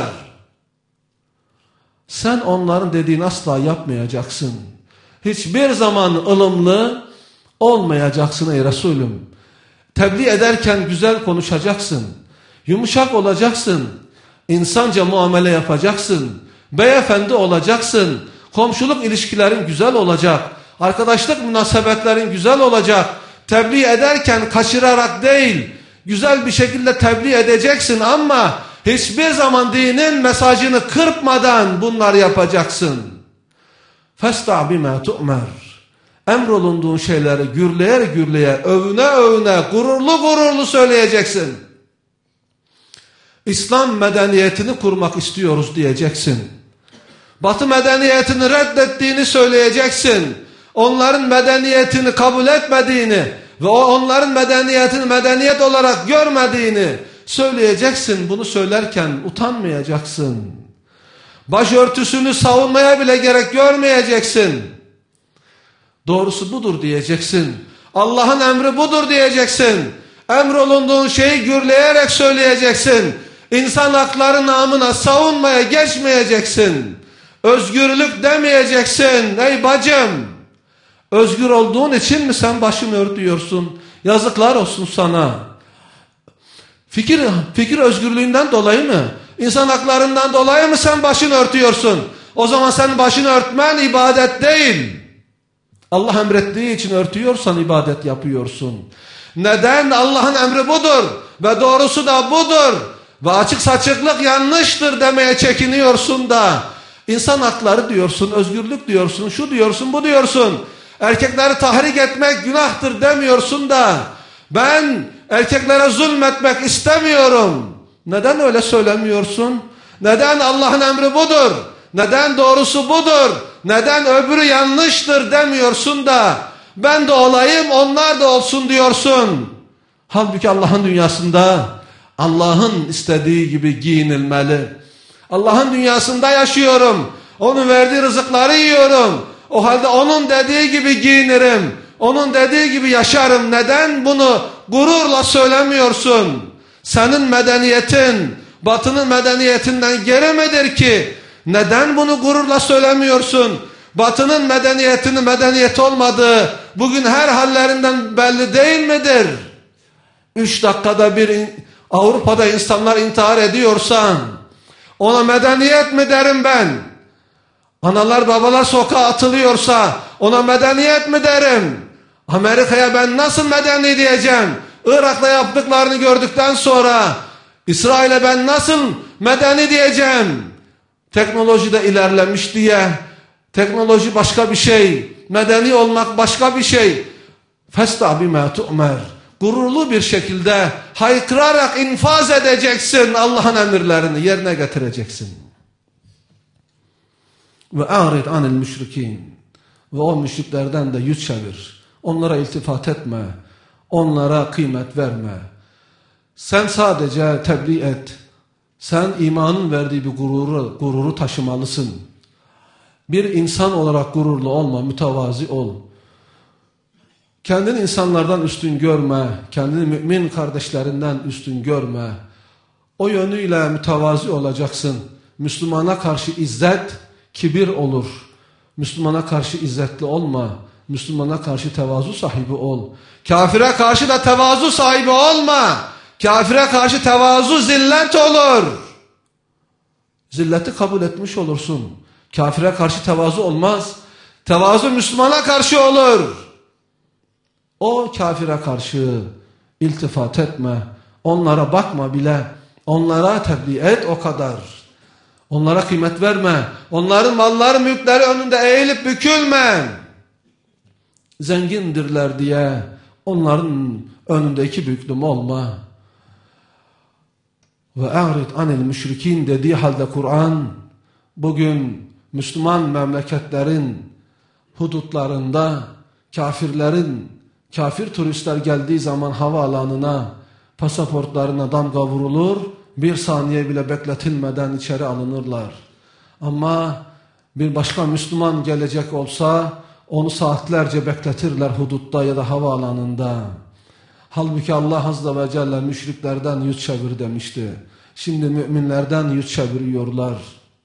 Sen onların dediğini asla yapmayacaksın. Hiçbir zaman ılımlı olmayacaksın ey Resulüm. Tebliğ ederken güzel konuşacaksın. Yumuşak olacaksın. İnsanca muamele yapacaksın. Beyefendi olacaksın. Komşuluk ilişkilerin güzel olacak. Arkadaşlık münasebetlerin güzel olacak. Tebliğ ederken kaçırarak değil, güzel bir şekilde tebliğ edeceksin ama hiçbir zaman dinin mesajını kırpmadan bunları yapacaksın. Festa' bima tu'mer. Emrolunduğun şeyleri gürleyer gürleyer, övüne övüne, gururlu gururlu söyleyeceksin. İslam medeniyetini kurmak istiyoruz diyeceksin. Batı medeniyetini reddettiğini söyleyeceksin. Onların medeniyetini kabul etmediğini ve onların medeniyetini medeniyet olarak görmediğini söyleyeceksin. Bunu söylerken utanmayacaksın. Başörtüsünü savunmaya bile gerek görmeyeceksin. Doğrusu budur diyeceksin. Allah'ın emri budur diyeceksin. Emrolunduğun şeyi gürleyerek söyleyeceksin. İnsan hakları namına savunmaya geçmeyeceksin. Özgürlük demeyeceksin. Ey bacım, Özgür olduğun için mi sen başını örtüyorsun? Yazıklar olsun sana. Fikir, fikir özgürlüğünden dolayı mı? İnsan haklarından dolayı mı sen başını örtüyorsun? O zaman senin başını örtmen ibadet değil. Allah emrettiği için örtüyorsan ibadet yapıyorsun. Neden? Allah'ın emri budur. Ve doğrusu da budur. Ve açık saçıklık yanlıştır demeye çekiniyorsun da. İnsan hakları diyorsun, özgürlük diyorsun, şu diyorsun, bu diyorsun. Erkekleri tahrik etmek günahtır demiyorsun da. Ben erkeklere zulmetmek istemiyorum. Neden öyle söylemiyorsun? Neden Allah'ın emri budur? Neden doğrusu budur? Neden öbürü yanlıştır demiyorsun da ben de olayım onlar da olsun diyorsun. Halbuki Allah'ın dünyasında Allah'ın istediği gibi giyinilmeli. Allah'ın dünyasında yaşıyorum. Onun verdiği rızıkları yiyorum. O halde onun dediği gibi giyinirim. Onun dediği gibi yaşarım. Neden bunu gururla söylemiyorsun? Senin medeniyetin Batı'nın medeniyetinden geri midir ki? Neden bunu gururla söylemiyorsun? Batı'nın medeniyetinin medeniyet olmadığı bugün her hallerinden belli değil midir? Üç dakikada bir Avrupa'da insanlar intihar ediyorsa ona medeniyet mi derim ben? Analar babalar sokağa atılıyorsa ona medeniyet mi derim? Amerika'ya ben nasıl medeni diyeceğim? Irak'ta yaptıklarını gördükten sonra İsrail'e ben nasıl medeni diyeceğim? Teknoloji de ilerlemiş diye. Teknoloji başka bir şey. Medeni olmak başka bir şey. Festa bima tu'mer. Gururlu bir şekilde haykırarak infaz edeceksin. Allah'ın emirlerini yerine getireceksin. Ve a'rid anil müşrikin. Ve o müşriklerden de yüz çevir. Onlara iltifat etme. Onlara kıymet verme. Sen sadece tebliğ et. Sen imanın verdiği bir gururu, gururu taşımalısın. Bir insan olarak gururlu olma, mütevazi ol. Kendini insanlardan üstün görme, kendini mümin kardeşlerinden üstün görme. O yönüyle mütevazi olacaksın. Müslümana karşı izzet, kibir olur. Müslümana karşı izzetli olma. Müslümana karşı tevazu sahibi ol. Kafire karşı da tevazu sahibi olma. Kafire karşı tevazu zillet olur. Zilleti kabul etmiş olursun. Kafire karşı tevazu olmaz. Tevazu Müslümana karşı olur. O kafire karşı iltifat etme. Onlara bakma bile. Onlara tebliğ et o kadar. Onlara kıymet verme. Onların malları mülkleri önünde eğilip bükülme. Zengindirler diye onların önünde iki büklüm olma. Ve a'rid anil müşrikin dediği halde Kur'an bugün Müslüman memleketlerin hudutlarında kafirlerin, kafir turistler geldiği zaman havaalanına, pasaportlarına damga vurulur, bir saniye bile bekletilmeden içeri alınırlar. Ama bir başka Müslüman gelecek olsa onu saatlerce bekletirler hudutta ya da havaalanında. Halbuki Allah Azze ve Celle müşriklerden yüz çevir demişti. Şimdi müminlerden yüz çeviriyorlar.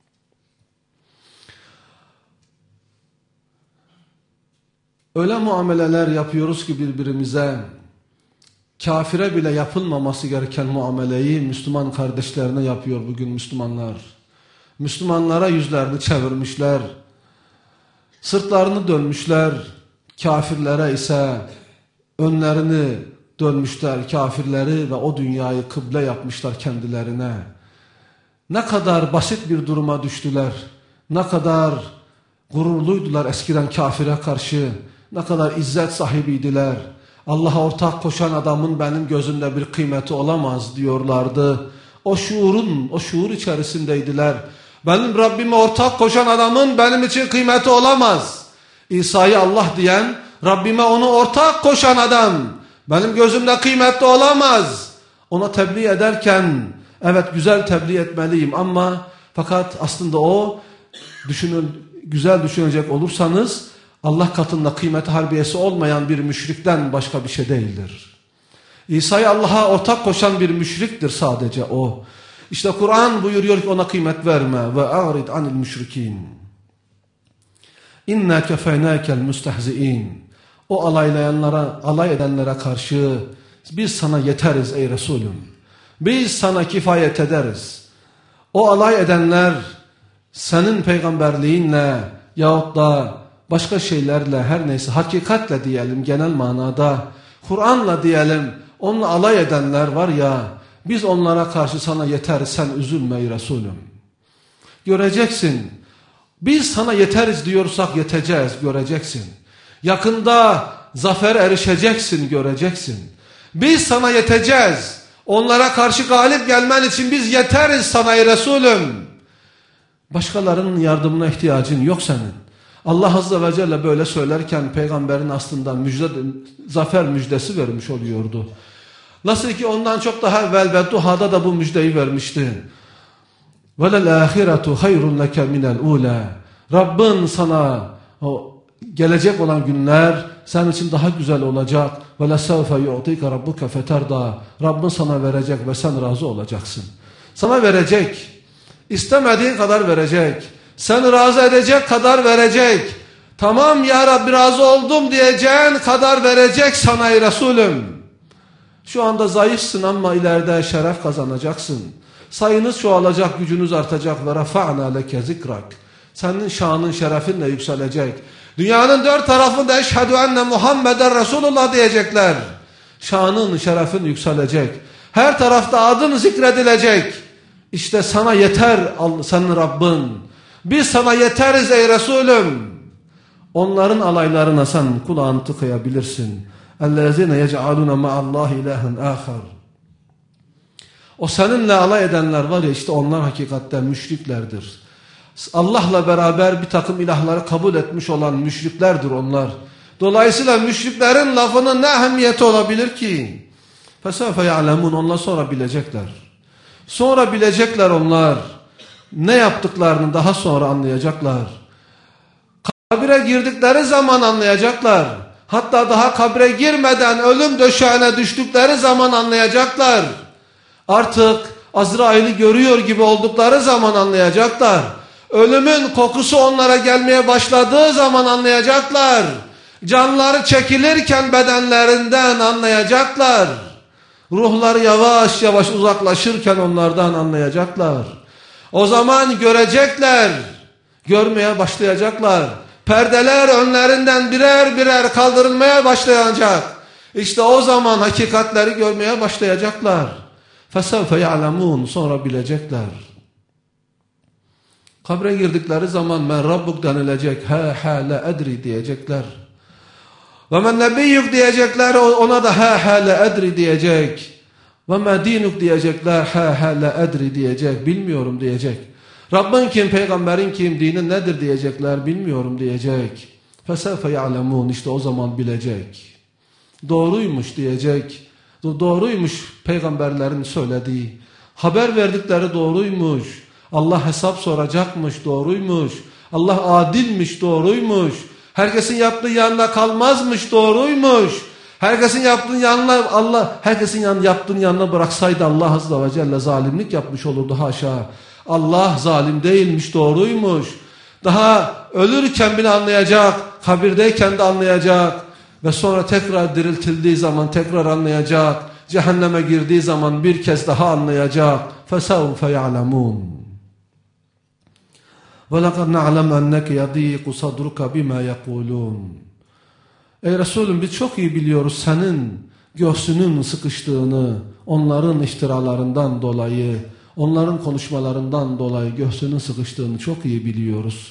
Öyle muameleler yapıyoruz ki birbirimize, kafire bile yapılmaması gereken muameleyi Müslüman kardeşlerine yapıyor bugün Müslümanlar. Müslümanlara yüzlerini çevirmişler, sırtlarını dönmüşler, kafirlere ise önlerini dönmüşler, kafirleri ve o dünyayı kıble yapmışlar kendilerine. Ne kadar basit bir duruma düştüler, ne kadar gururluydular eskiden kafire karşı, ne kadar izzet sahibiydiler. Allah'a ortak koşan adamın benim gözümde bir kıymeti olamaz diyorlardı. O şuurun, o şuur içerisindeydiler. Benim Rabbime ortak koşan adamın benim için kıymeti olamaz. İsa'yı Allah diyen, Rabbime onu ortak koşan adam benim gözümde kıymetli olamaz. Ona tebliğ ederken evet güzel tebliğ etmeliyim ama fakat aslında o düşünün, güzel düşünecek olursanız Allah katında kıymeti harbiyesi olmayan bir müşrikten başka bir şey değildir. İsa'yı Allah'a ortak koşan bir müşriktir sadece o. İşte Kur'an buyuruyor ki ona kıymet verme ve a'rid anil müşrikin. İnna kefeynâkel müstehzi'in. O alaylayanlara, alay edenlere karşı biz sana yeteriz ey Resulüm. Biz sana kifayet ederiz. O alay edenler senin peygamberliğinle yahut da başka şeylerle, her neyse hakikatle diyelim, genel manada Kur'an'la diyelim, onunla alay edenler var ya, biz onlara karşı sana yeteriz, sen üzülme ey Resulüm. Göreceksin, biz sana yeteriz diyorsak yeteceğiz, göreceksin. Yakında zafer erişeceksin, göreceksin. Biz sana yeteceğiz. Onlara karşı galip gelmen için biz yeteriz sana ey Resulüm. Başkalarının yardımına ihtiyacın yok senin. Allah Azze ve Celle böyle söylerken peygamberin aslında müjde, zafer müjdesi vermiş oluyordu. Nasıl ki ondan çok daha evvel Bedduha'da da bu müjdeyi vermişti. وَلَلْآخِرَةُ خَيْرٌ لَكَ مِنَ الْعُولَى. Rabbin sana o gelecek olan günler senin için daha güzel olacak. وَلَسَوْفَ يُعْطِيكَ رَبُّكَ فَتَرْضَى. Rabbin sana verecek ve sen razı olacaksın. Sana verecek. İstemediğin kadar verecek. Seni razı edecek kadar verecek. Tamam ya Rabbi razı oldum diyeceğin kadar verecek sana ey Resulüm. Şu anda zayıfsın ama ileride şeref kazanacaksın. Sayınız çoğalacak, gücünüz artacak. Ve rafa'na leke zikrak. Senin şanın, şerefinle yükselecek. Dünyanın dört tarafında eşhedü enne Muhammeden Resulullah diyecekler. Şanın, şerefin yükselecek. Her tarafta adın zikredilecek. İşte sana yeter senin Rabbin. Biz sana yeteriz ey Resulüm. Onların alaylarına sen kulağını tıkayabilirsin. اَلَّذِينَ يَجْعَلُونَ مَعَ اللّٰهِ اِلَٰهًا آخَرٍ. O seninle alay edenler var ya, işte onlar hakikaten müşriklerdir. Allah'la beraber bir takım ilahları kabul etmiş olan müşriklerdir onlar. Dolayısıyla müşriklerin lafının ne ehemmiyeti olabilir ki? فَسَوْفَ يَعْلَمُونَ. Onlar sonra bilecekler. Sonra bilecekler onlar. Ne yaptıklarını daha sonra anlayacaklar. Kabire girdikleri zaman anlayacaklar. Hatta daha kabre girmeden ölüm döşeğine düştükleri zaman anlayacaklar. Artık Azrail'i görüyor gibi oldukları zaman anlayacaklar. Ölümün kokusu onlara gelmeye başladığı zaman anlayacaklar. Canları çekilirken bedenlerinden anlayacaklar. Ruhları yavaş yavaş uzaklaşırken onlardan anlayacaklar. O zaman görecekler, görmeye başlayacaklar. Perdeler önlerinden birer birer kaldırılmaya başlayacak. İşte o zaman hakikatleri görmeye başlayacaklar. فَسَوْفَ يَعْلَمُونَ. Sonra bilecekler. Kabre girdikleri zaman men Rabbuk denilecek. Ha ha la edri diyecekler. Ve men nebiyyuk diyecekler. Ona da ha ha la edri diyecek. Ve ma dinuk diyecekler. Ha ha la edri diyecek. Bilmiyorum diyecek. Rabbin kim, peygamberin kim, dinin nedir diyecekler. Bilmiyorum diyecek. فَسَوْفَ يَعْلَمُونَ. İşte o zaman bilecek. Doğruymuş diyecek. Doğruymuş peygamberlerin söylediği. Haber verdikleri doğruymuş. Allah hesap soracakmış, doğruymuş. Allah adilmiş, doğruymuş. Herkesin yaptığı yanına kalmazmış, doğruymuş. Herkesin yaptığın yanına Allah, herkesin yan, yaptığın yanına bıraksaydı Allah Azze ve Celle zalimlik yapmış olurdu, haşa. Allah zalim değilmiş, doğruymuş. Daha ölürken bile anlayacak, kabirdeyken de anlayacak ve sonra tekrar diriltildiği zaman tekrar anlayacak. Cehenneme girdiği zaman bir kez daha anlayacak. فَسَوْفَ يَعْلَمُونَ. وَلَقَدْ نَعْلَمْ أَنَّكَ يَضِيقُ صَدْرُكَ بِمَا يَقُولُونَ. Ey Resulüm, biz çok iyi biliyoruz senin göğsünün sıkıştığını, onların iftiralarından dolayı, onların konuşmalarından dolayı göğsünün sıkıştığını çok iyi biliyoruz.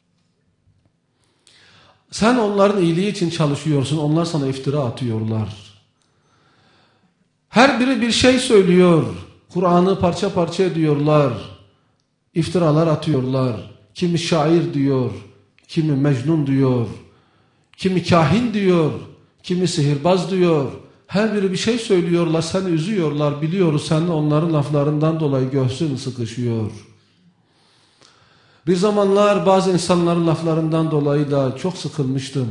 Sen onların iyiliği için çalışıyorsun, onlar sana iftira atıyorlar. Her biri bir şey söylüyor, Kur'an'ı parça parça ediyorlar, iftiralar atıyorlar. Kimi şair diyor, kimi mecnun diyor, kimi kahin diyor, kimi sihirbaz diyor. Her biri bir şey söylüyorlar, seni üzüyorlar, biliyoruz senin onların laflarından dolayı göğsün sıkışıyor. Bir zamanlar bazı insanların laflarından dolayı da çok sıkılmıştım.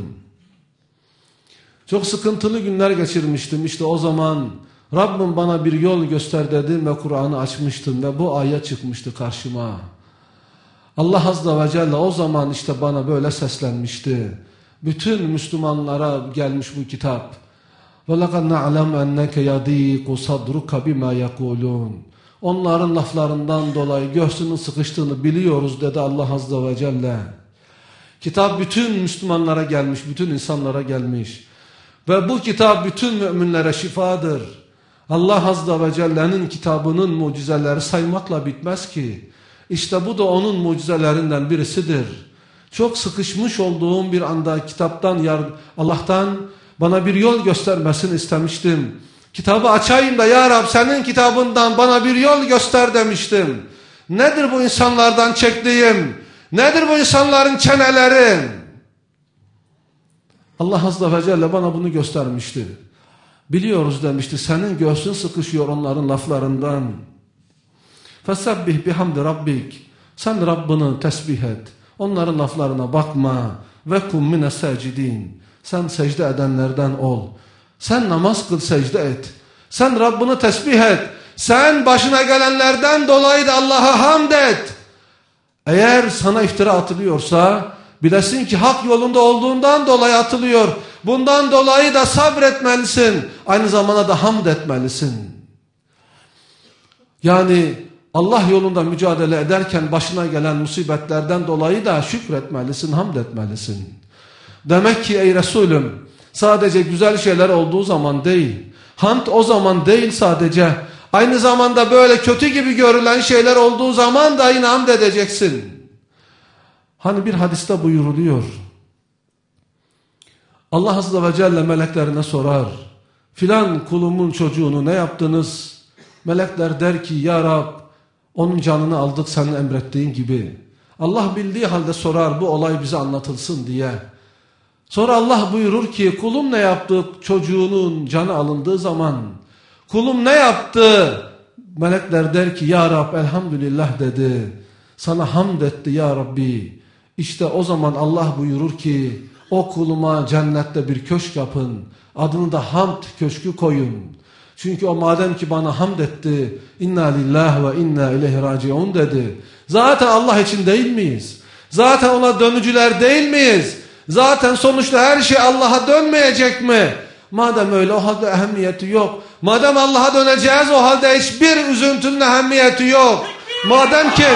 Çok sıkıntılı günler geçirmiştim. İşte o zaman Rabbim bana bir yol göster dedim ve Kur'an'ı açmıştım ve bu ayet çıkmıştı karşıma. Allah Azze ve Celle o zaman işte bana böyle seslenmişti. Bütün Müslümanlara gelmiş bu kitap. وَلَقَدْ نَعْلَمْ اَنَّكَ يَضِيقُ صَدْرُكَ بِمَا يَقُولُونَ Onların laflarından dolayı göğsünün sıkıştığını biliyoruz dedi Allah Azze ve Celle. Kitap bütün Müslümanlara gelmiş, bütün insanlara gelmiş. Ve bu kitap bütün müminlere şifadır. Allah Azze ve Celle'nin kitabının mucizeleri saymakla bitmez ki. İşte bu da onun mucizelerinden birisidir. Çok sıkışmış olduğum bir anda kitaptan, Allah'tan bana bir yol göstermesini istemiştim. Kitabı açayım da ya Rab senin kitabından bana bir yol göster demiştim. Nedir bu insanlardan çektiğim? Nedir bu insanların çeneleri? Allah Azze ve Celle bana bunu göstermişti. Biliyoruz demişti, senin göğsün sıkışıyor onların laflarından. Fesebbih bihamdi rabbik. Sen Rabbini tesbih et. Onların laflarına bakma. Ve kum mine secidin. Sen secde edenlerden ol. Sen namaz kıl, secde et. Sen Rabbini tesbih et. Sen başına gelenlerden dolayı da Allah'a hamd et. Eğer sana iftira atılıyorsa bilesin ki hak yolunda olduğundan dolayı atılıyor. Bundan dolayı da sabretmelisin. Aynı zamanda da hamd etmelisin. Yani Allah yolunda mücadele ederken başına gelen musibetlerden dolayı da şükretmelisin, hamd etmelisin. Demek ki ey Resulüm, sadece güzel şeyler olduğu zaman değil, hamd o zaman değil sadece, aynı zamanda böyle kötü gibi görülen şeyler olduğu zaman da yine hamd edeceksin. Hani bir hadiste buyuruluyor, Allah Azze ve Celle meleklerine sorar, filan kulumun çocuğunu ne yaptınız? Melekler der ki, ya Rab, onun canını aldık senin emrettiğin gibi. Allah bildiği halde sorar, bu olay bize anlatılsın diye. Sonra Allah buyurur ki, kulum ne yaptı çocuğunun canı alındığı zaman? Kulum ne yaptı? Melekler der ki, ya Rab elhamdülillah dedi. Sana hamd etti ya Rabbi. İşte o zaman Allah buyurur ki, o kuluma cennette bir köşk yapın. Adını da hamd köşkü koyun. Çünkü o madem ki bana hamd etti, inna lillahi ve inna ileyhi raciun dedi. Zaten Allah için değil miyiz? Zaten ona dönücüler değil miyiz? Zaten sonuçta her şey Allah'a dönmeyecek mi? Madem öyle o halde ehemmiyeti yok. Madem Allah'a döneceğiz o halde hiçbir üzüntünün ehemmiyeti yok. Madem ki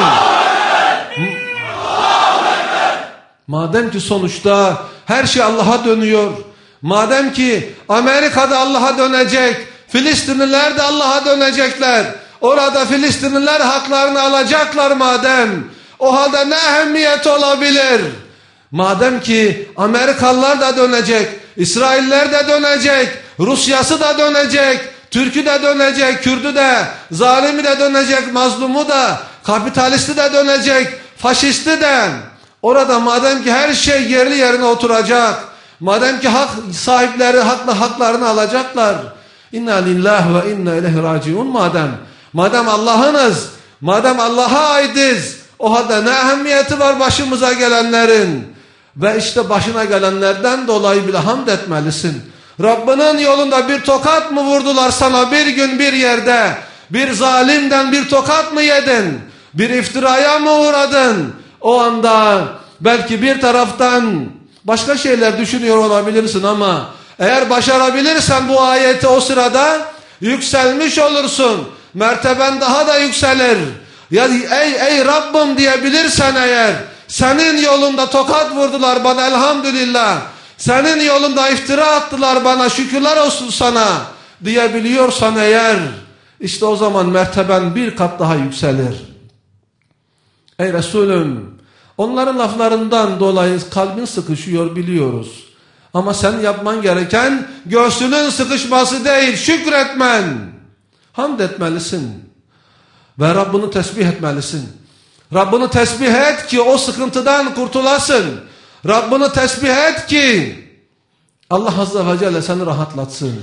madem ki sonuçta her şey Allah'a dönüyor. Madem ki Amerika'da Allah'a dönecek, Filistinliler de Allah'a dönecekler. Orada Filistinliler haklarını alacaklar madem. O halde ne ehemmiyet olabilir? Madem ki Amerikalılar da dönecek, İsrailler de dönecek, Rusyası da dönecek, Türk'ü de dönecek, Kürd'ü de, zalimi de dönecek, mazlumu da, kapitalisti de dönecek, faşisti de. Orada madem ki her şey yerli yerine oturacak, madem ki hak sahipleri haklı haklarını alacaklar, inna lillahi ve inna ileyhi raciun madem, madem Allah'ınız, madem Allah'a aitiz, o halde ne ehemmiyeti var başımıza gelenlerin? Ve işte başına gelenlerden dolayı bile hamd etmelisin. Rabbinin yolunda bir tokat mı vurdular sana bir gün bir yerde? Bir zalimden bir tokat mı yedin? Bir iftiraya mı uğradın? O anda belki bir taraftan başka şeyler düşünüyor olabilirsin ama eğer başarabilirsen bu ayeti o sırada yükselmiş olursun. Merteben daha da yükselir. Ya ey ey Rabbim diyebilirsen eğer, senin yolunda tokat vurdular bana elhamdülillah, senin yolunda iftira attılar bana şükürler olsun sana diyebiliyorsan eğer, işte o zaman merteben bir kat daha yükselir. Ey Resulüm, onların laflarından dolayı kalbin sıkışıyor biliyoruz. Ama sen yapman gereken göğsünün sıkışması değil, şükretmen. Hamd etmelisin. Ve Rabbini tesbih etmelisin. Rabbini tesbih et ki o sıkıntıdan kurtulasın. Rabbini tesbih et ki Allah Azze ve Celle seni rahatlatsın.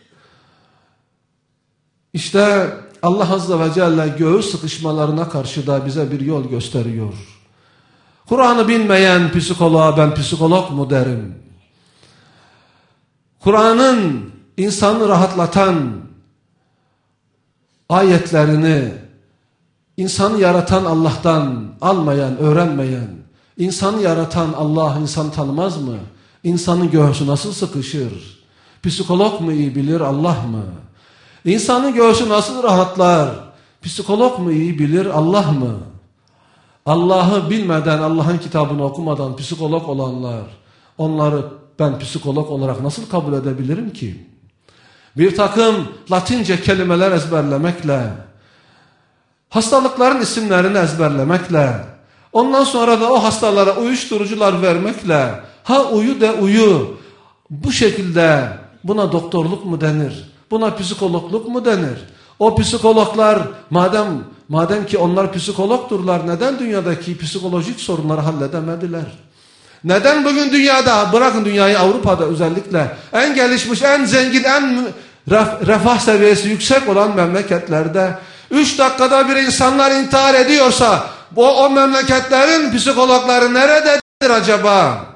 İşte Allah Azze ve Celle göğüs sıkışmalarına karşı da bize bir yol gösteriyor. Kur'an'ı bilmeyen psikoloğa ben psikolog mu derim? Kur'an'ın insanı rahatlatan ayetlerini insanı yaratan Allah'tan almayan, öğrenmeyen, insanı yaratan Allah insanı tanımaz mı? İnsanın göğsü nasıl sıkışır? Psikolog mu iyi bilir, Allah mı? İnsanın göğsü nasıl rahatlar? Psikolog mu iyi bilir, Allah mı? Allah'ı bilmeden, Allah'ın kitabını okumadan psikolog olanlar, onları ben psikolog olarak nasıl kabul edebilirim ki? Bir takım Latince kelimeler ezberlemekle, hastalıkların isimlerini ezberlemekle, ondan sonra da o hastalara uyuşturucular vermekle, ha uyu de uyu, bu şekilde buna doktorluk mu denir? Buna psikologluk mu denir? O psikologlar madem madem ki onlar psikologdurlar, neden dünyadaki psikolojik sorunları halledemediler? Neden bugün dünyada, bırakın dünyayı, Avrupa'da özellikle en gelişmiş, en zengin, en refah seviyesi yüksek olan memleketlerde üç dakikada bir insanlar intihar ediyorsa o, o memleketlerin psikologları nerededir acaba?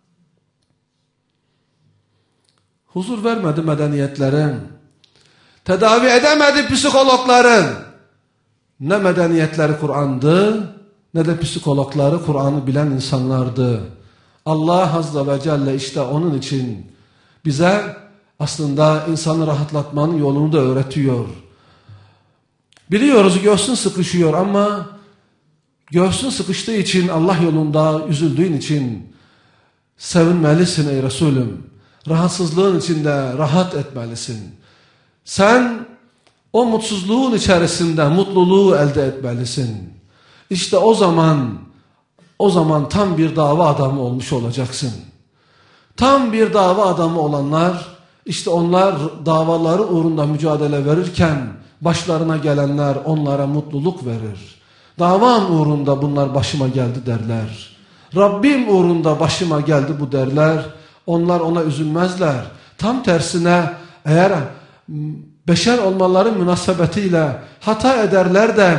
Huzur vermedi medeniyetlerin. Tedavi edemedi psikologların. Ne medeniyetleri Kur'an'dı, ne de psikologları Kur'an'ı bilen insanlardı. Allah Azze ve Celle işte onun için bize aslında insanı rahatlatmanın yolunu da öğretiyor. Biliyoruz göğsün sıkışıyor ama göğsün sıkıştığı için, Allah yolunda üzüldüğün için sevinmelisin ey Resulüm. Rahatsızlığın içinde rahat etmelisin. Sen o mutsuzluğun içerisinde mutluluğu elde etmelisin. İşte o zaman, o zaman tam bir dava adamı olmuş olacaksın. Tam bir dava adamı olanlar, işte onlar davaları uğrunda mücadele verirken başlarına gelenler onlara mutluluk verir. Davam uğrunda bunlar başıma geldi derler. Rabbim uğrunda başıma geldi bu derler. Onlar ona üzülmezler. Tam tersine eğer beşer olmaları münasebetiyle hata ederler de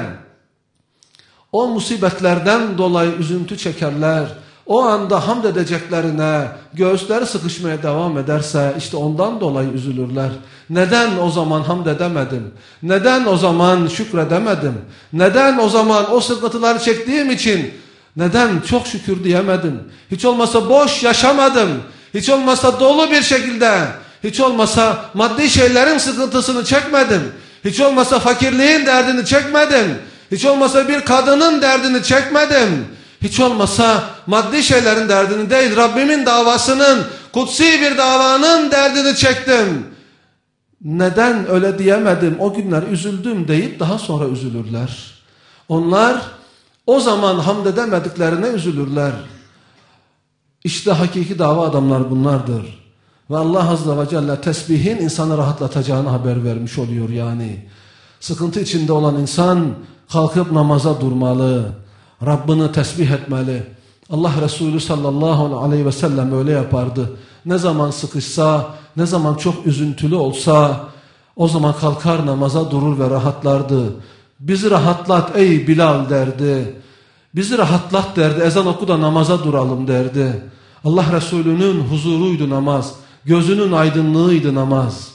o musibetlerden dolayı üzüntü çekerler. O anda hamd edeceklerine göğüsleri sıkışmaya devam ederse işte ondan dolayı üzülürler. Neden o zaman hamd edemedim? Neden o zaman şükredemedim? Neden o zaman o sıkıntıları çektiğim için neden çok şükür diyemedim? Hiç olmasa boş yaşamadım. Hiç olmasa dolu bir şekilde, hiç olmasa maddi şeylerin sıkıntısını çekmedim. Hiç olmasa fakirliğin derdini çekmedim. Hiç olmasa bir kadının derdini çekmedim. Hiç olmasa maddi şeylerin derdini değil, Rabbimin davasının, kutsi bir davanın derdini çektim. Neden öyle diyemedim, o günler üzüldüm deyip daha sonra üzülürler. Onlar o zaman hamd edemediklerine üzülürler. İşte hakiki dava adamlar bunlardır. Ve Allah Azze ve Celle tesbihin insanı rahatlatacağını haber vermiş oluyor yani. Sıkıntı içinde olan insan kalkıp namaza durmalı. Rabbini tesbih etmeli. Allah Resulü sallallahu aleyhi ve sellem öyle yapardı. Ne zaman sıkışsa, ne zaman çok üzüntülü olsa o zaman kalkar namaza durur ve rahatlardı. Bizi rahatlat ey Bilal derdi. Bizi rahatlat derdi. Ezan oku da namaza duralım derdi. Allah Resulü'nün huzuruydu namaz. Gözünün aydınlığıydı namaz.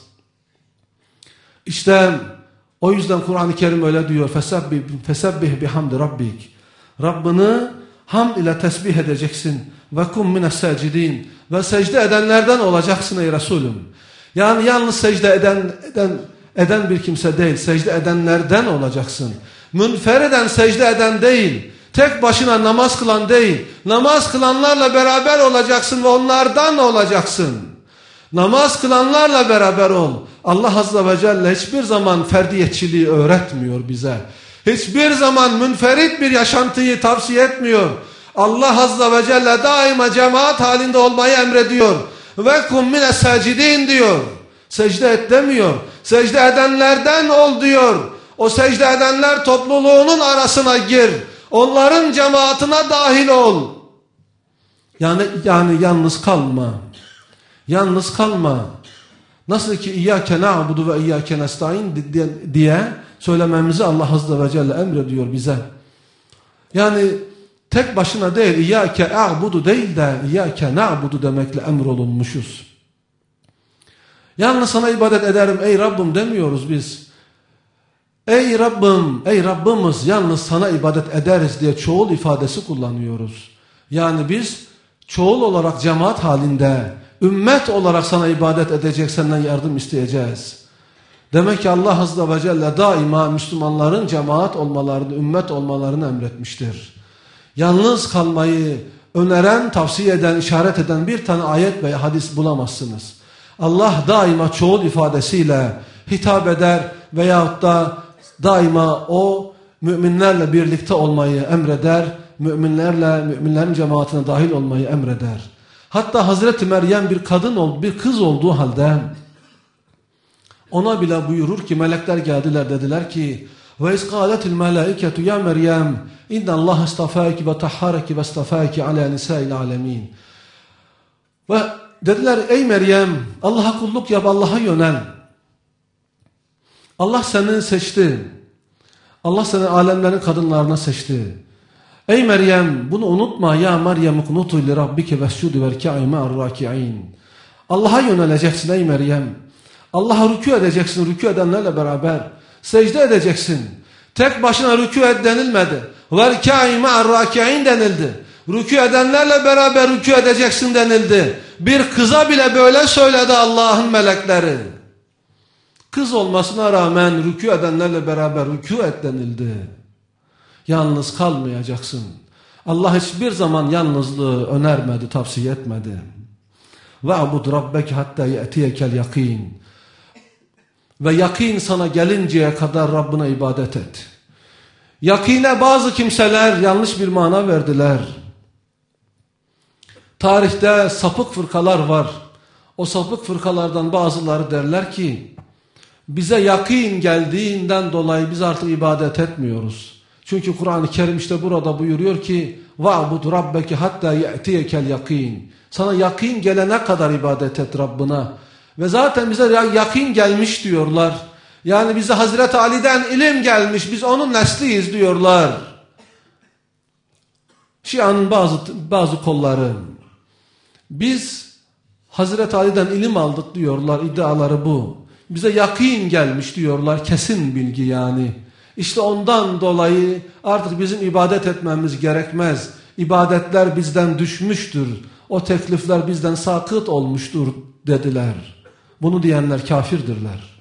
İşte o yüzden Kur'an-ı Kerim öyle diyor. Fesebbih, fesebbih bihamdi rabbik. Rabbini hamd ile tesbih edeceksin. Ve kum mine's-sacidin. Ve secde edenlerden olacaksın ey Resulüm. Yani yalnız secde eden, eden, eden bir kimse değil. Secde edenlerden olacaksın. Münferiden secde eden değil. Tek başına namaz kılan değil. Namaz kılanlarla beraber olacaksın ve onlardan olacaksın. Namaz kılanlarla beraber ol. Allah Azze ve Celle hiçbir zaman ferdiyetçiliği öğretmiyor bize. Hiçbir zaman münferit bir yaşantıyı tavsiye etmiyor. Allah Azze ve Celle daima cemaat halinde olmayı emrediyor. Ve kum mine's-sacidin diyor. Secde et demiyor. Secde edenlerden ol diyor. O secde edenler topluluğunun arasına gir. Onların cemaatine dahil ol. Yani yani yalnız kalma. Yalnız kalma. Nasıl ki İyyâke na'budu ve İyyâke nestaîn diye söylememizi Allah Azze ve Celle emrediyor bize. Yani tek başına değil, İyyâke a'budu değil de İyyâke na'budu demekle emrolunmuşuz. Yalnız sana ibadet ederim ey Rabbim demiyoruz biz. Ey Rabbim, ey Rabbimiz yalnız sana ibadet ederiz diye çoğul ifadesi kullanıyoruz. Yani biz çoğul olarak cemaat halinde, ümmet olarak sana ibadet edecek, senden yardım isteyeceğiz. Demek ki Allah Azze ve Celle daima Müslümanların cemaat olmalarını, ümmet olmalarını emretmiştir. Yalnız kalmayı öneren, tavsiye eden, işaret eden bir tane ayet veya hadis bulamazsınız. Allah daima çoğul ifadesiyle hitap eder veyahut da daima o müminlerle birlikte olmayı emreder, müminlerle, müminlerin cemaatine dahil olmayı emreder. Hatta Hazreti Meryem bir kadın, bir kız olduğu halde ona bile buyurur ki melekler geldiler dediler ki ve izqaletil melaiketu ya Meryem innallaha istafaki ve tahharaki ve istafaki ala nisa'il alemin. Ve dediler ey Meryem Allah'a kulluk yap, Allah'a yönel. Allah seni seçti. Allah seni alemlerin kadınlarına seçti. Ey Meryem bunu unutma ya Meryem kunutu li rabbike vescudi verka'i ma'ar raki'in. Allah'a yöneleceksin ey Meryem. Allah'a rükû edeceksin, rükû edenlerle beraber. Secde edeceksin. Tek başına rükû et denilmedi. Verka'i ma'ar raki'in denildi. Rükû edenlerle beraber rükû edeceksin denildi. Bir kıza bile böyle söyledi Allah'ın melekleri. Kız olmasına rağmen rükû edenlerle beraber rükû et denildi. Yalnız kalmayacaksın. Allah hiçbir zaman yalnızlığı önermedi, tavsiye etmedi. وَعْبُدْ رَبَّكَ حَتَّى يَأْتِيَكَ الْيَقِينَ. Ve yakin sana gelinceye kadar Rabbine ibadet et. Yakine bazı kimseler yanlış bir mana verdiler. Tarihte sapık fırkalar var. O sapık fırkalardan bazıları derler ki bize yakin geldiğinden dolayı biz artık ibadet etmiyoruz. Çünkü Kur'an-ı Kerim işte burada buyuruyor ki وَعْبُدْ رَبَّكِ حَتَّى يَأْتِيَكَ الْيَقِينَ. Sana yakin gelene kadar ibadet et Rabbına. Ve zaten bize yakin gelmiş diyorlar. Yani bize Hazreti Ali'den ilim gelmiş, biz onun nesliyiz diyorlar. Şia'nın bazı bazı kolları. Biz Hazreti Ali'den ilim aldık diyorlar, iddiaları bu. Bize yakin gelmiş diyorlar, kesin bilgi yani. İşte ondan dolayı artık bizim ibadet etmemiz gerekmez. İbadetler bizden düşmüştür. O teklifler bizden sakıt olmuştur dediler. Bunu diyenler kafirdirler.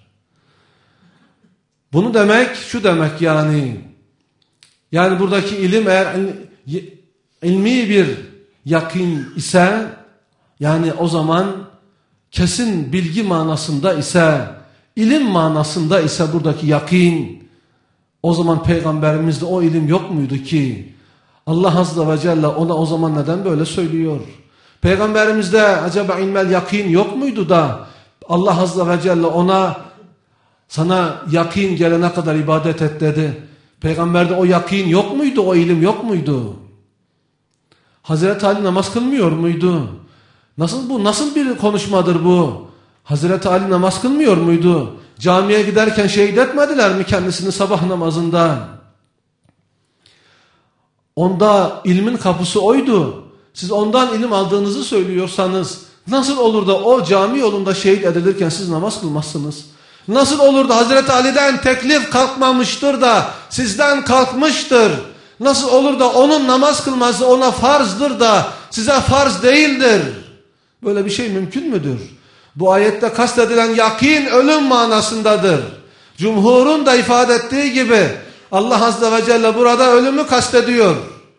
Bunu demek şu demek yani. Yani buradaki ilim eğer ilmi bir yakin ise yani o zaman kesin bilgi manasında ise ilim manasında ise buradaki yakin o zaman peygamberimizde o ilim yok muydu ki? Allah Azze ve Celle ona o zaman neden böyle söylüyor? Peygamberimizde acaba ilmel yakin yok muydu da Allah Azze ve Celle ona sana yakin gelene kadar ibadet et dedi. Peygamberde o yakin yok muydu? O ilim yok muydu? Hazreti Ali namaz kılmıyor muydu? Nasıl bu? Nasıl bir konuşmadır bu? Hazreti Ali namaz kılmıyor muydu? Camiye giderken şehit etmediler mi kendisini sabah namazında? Onda ilmin kapısı oydu. Siz ondan ilim aldığınızı söylüyorsanız nasıl olur da o cami yolunda şehit edilirken siz namaz kılmazsınız? Nasıl olur da Hazreti Ali'den teklif kalkmamıştır da sizden kalkmıştır? Nasıl olur da onun namaz kılması ona farzdır da size farz değildir? Böyle bir şey mümkün müdür? Bu ayette kastedilen yakin ölüm manasındadır. Cumhurun da ifade ettiği gibi Allah Azze ve Celle burada ölümü kastediyor.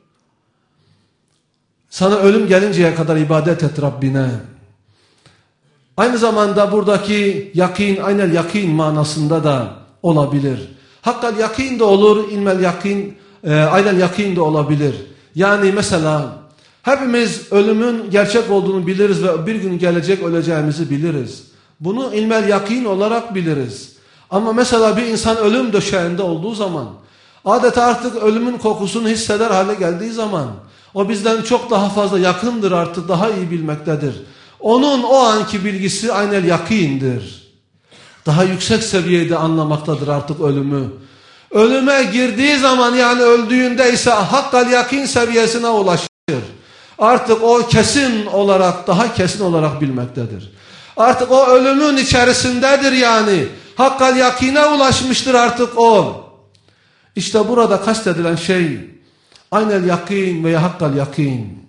Sana ölüm gelinceye kadar ibadet et Rabbine. Aynı zamanda buradaki yakin, aynel yakin manasında da olabilir. Hakkal yakin de olur, ilmel yakin, e, aynel yakin de olabilir. Yani mesela hepimiz ölümün gerçek olduğunu biliriz ve bir gün gelecek öleceğimizi biliriz. Bunu ilmel yakin olarak biliriz. Ama mesela bir insan ölüm döşeğinde olduğu zaman, adeta artık ölümün kokusunu hisseder hale geldiği zaman, o bizden çok daha fazla yakındır artık, daha iyi bilmektedir. Onun o anki bilgisi aynel yakindir. Daha yüksek seviyede anlamaktadır artık ölümü. Ölüme girdiği zaman yani öldüğünde ise hakkal yakin seviyesine ulaşır. Artık o kesin olarak, daha kesin olarak bilmektedir. Artık o ölümün içerisindedir yani. Hakkal yakine ulaşmıştır artık o. İşte burada kastedilen şey aynel yakin veya hakkal yakin.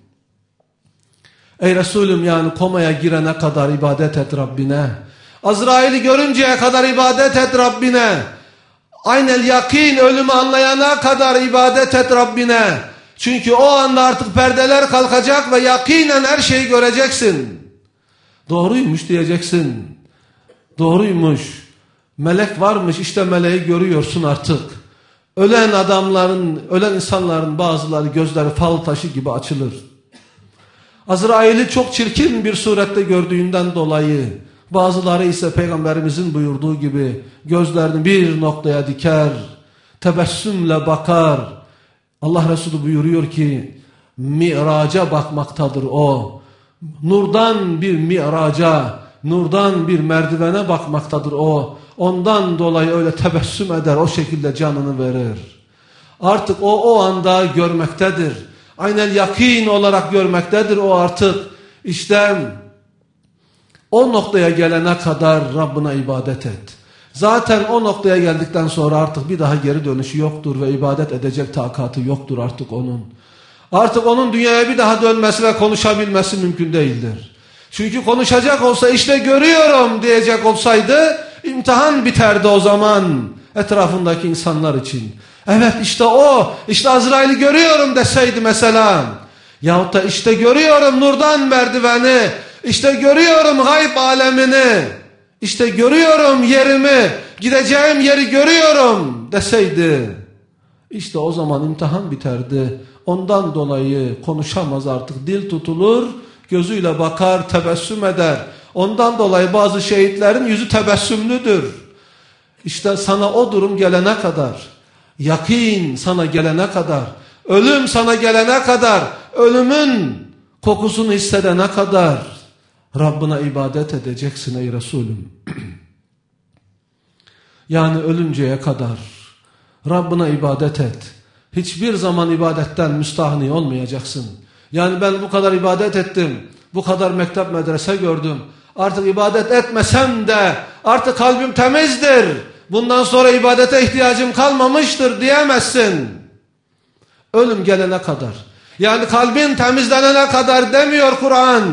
Ey Resulüm, yani komaya girene kadar ibadet et Rabbine. Azrail'i görünceye kadar ibadet et Rabbine. Aynel yakin, ölümü anlayana kadar ibadet et Rabbine. Çünkü o anda artık perdeler kalkacak ve yakinen her şeyi göreceksin. Doğruymuş diyeceksin. Doğruymuş. Melek varmış, işte meleği görüyorsun artık. Ölen adamların, ölen insanların bazıları gözleri fal taşı gibi açılır. Azrail'i çok çirkin bir surette gördüğünden dolayı bazıları ise Peygamberimizin buyurduğu gibi gözlerini bir noktaya diker, tebessümle bakar. Allah Resulü buyuruyor ki miraca bakmaktadır o. Nurdan bir miraca, nurdan bir merdivene bakmaktadır o. Ondan dolayı öyle tebessüm eder, o şekilde canını verir. Artık o o anda görmektedir. Aynel yakin olarak görmektedir o artık. İşte o noktaya gelene kadar Rabbine ibadet et. Zaten o noktaya geldikten sonra artık bir daha geri dönüşü yoktur ve ibadet edecek takatı yoktur artık onun. Artık onun dünyaya bir daha dönmesi ve konuşabilmesi mümkün değildir. Çünkü konuşacak olsa işte görüyorum diyecek olsaydı imtihan biterdi o zaman etrafındaki insanlar için. Evet işte o, işte Azrail'i görüyorum deseydi mesela. Yahut da işte görüyorum nurdan merdiveni, işte görüyorum gayb alemini, işte görüyorum yerimi, gideceğim yeri görüyorum deseydi. İşte o zaman imtihan biterdi. Ondan dolayı konuşamaz artık, dil tutulur, gözüyle bakar, tebessüm eder. Ondan dolayı bazı şehitlerin yüzü tebessümlüdür. İşte sana o durum gelene kadar, yakin sana gelene kadar, ölüm sana gelene kadar, ölümün kokusunu hissedene kadar Rabbine ibadet edeceksin ey Resulüm. Yani ölünceye kadar Rabbine ibadet et. Hiçbir zaman ibadetten müstahni olmayacaksın. Yani ben bu kadar ibadet ettim, bu kadar mektep medrese gördüm. Artık ibadet etmesem de artık kalbim temizdir. Bundan sonra ibadete ihtiyacım kalmamıştır diyemezsin. Ölüm gelene kadar. Yani kalbin temizlenene kadar demiyor Kur'an.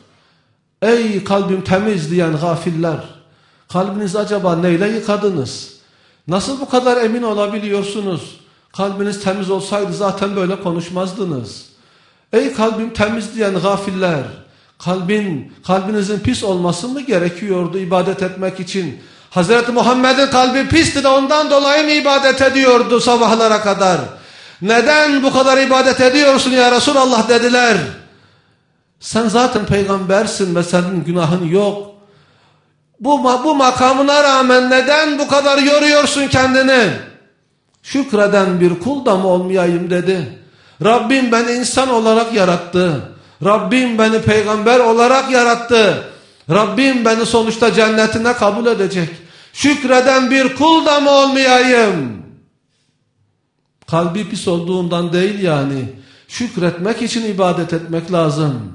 Ey kalbim temiz diyen gafiller. Kalbinizi acaba neyle yıkadınız? Nasıl bu kadar emin olabiliyorsunuz? Kalbiniz temiz olsaydı zaten böyle konuşmazdınız. Ey kalbim temiz diyen gafiller. Kalbin, kalbinizin pis olması mı gerekiyordu ibadet etmek için? Hazreti Muhammed'in kalbi pisti de ondan dolayı mı ibadet ediyordu sabahlara kadar? Neden bu kadar ibadet ediyorsun ya Resulallah dediler. Sen zaten peygambersin ve senin günahın yok. Bu, bu makamına rağmen neden bu kadar yoruyorsun kendini? Şükreden bir kul da mı olmayayım dedi. Rabbim beni insan olarak yarattı. Rabbim beni peygamber olarak yarattı. Rabbim beni sonuçta cennetine kabul edecek. Şükreden bir kul da mı olmayayım? Kalbi pis olduğundan değil yani. Şükretmek için ibadet etmek lazım.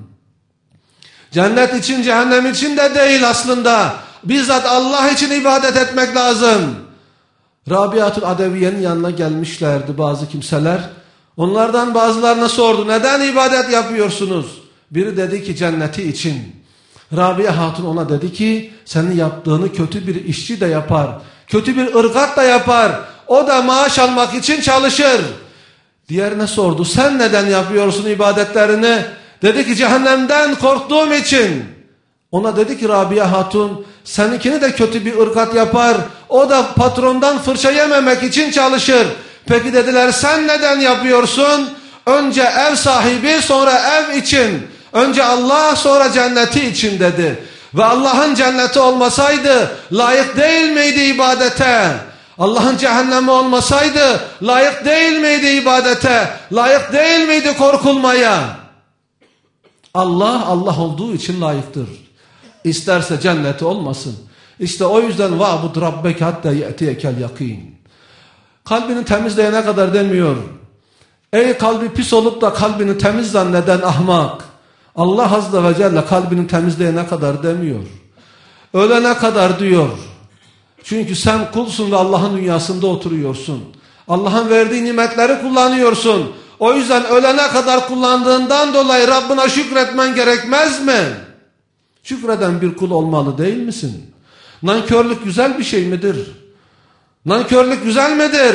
Cennet için, cehennem için de değil aslında. Bizzat Allah için ibadet etmek lazım. Rabiatul Adeviye'nin yanına gelmişlerdi bazı kimseler. Onlardan bazılarına sordu. Neden ibadet yapıyorsunuz? Biri dedi ki cenneti için. Rabia Hatun ona dedi ki senin yaptığını kötü bir işçi de yapar. Kötü bir ırgat da yapar. O da maaş almak için çalışır. Diğerine sordu. Sen neden yapıyorsun ibadetlerini? Dedi ki cehennemden korktuğum için. Ona dedi ki Rabia Hatun seninkini de kötü bir ırgat yapar. O da patrondan fırça yememek için çalışır. Peki dediler sen neden yapıyorsun? Önce ev sahibi sonra ev için. Önce Allah sonra cenneti için dedi. Ve Allah'ın cenneti olmasaydı layık değil miydi ibadete? Allah'ın cehennemi olmasaydı layık değil miydi ibadete? Layık değil miydi korkulmaya? Allah Allah olduğu için layıktır. İsterse cenneti olmasın. İşte o yüzden va'bud rabbeke hatta ye'tiyekel yakin. Kalbini temizleyene kadar demiyor. Ey kalbi pis olup da kalbini temiz zanneden ahmak. Allah Azze ve Celle kalbini temizleyene kadar demiyor. Ölene kadar diyor. Çünkü sen kulsun ve Allah'ın dünyasında oturuyorsun. Allah'ın verdiği nimetleri kullanıyorsun. O yüzden ölene kadar kullandığından dolayı Rabbine şükretmen gerekmez mi? Şükreden bir kul olmalı değil misin? Nankörlük güzel bir şey midir? Nankörlük güzel midir?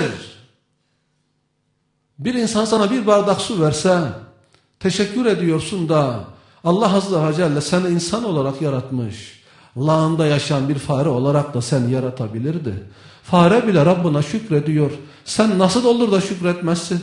Bir insan sana bir bardak su verse, teşekkür ediyorsun da Allah Azze ve Celle seni insan olarak yaratmış. Lağımda yaşayan bir fare olarak da seni yaratabilirdi. Fare bile Rabbına şükrediyor. Sen nasıl olur da şükretmezsin?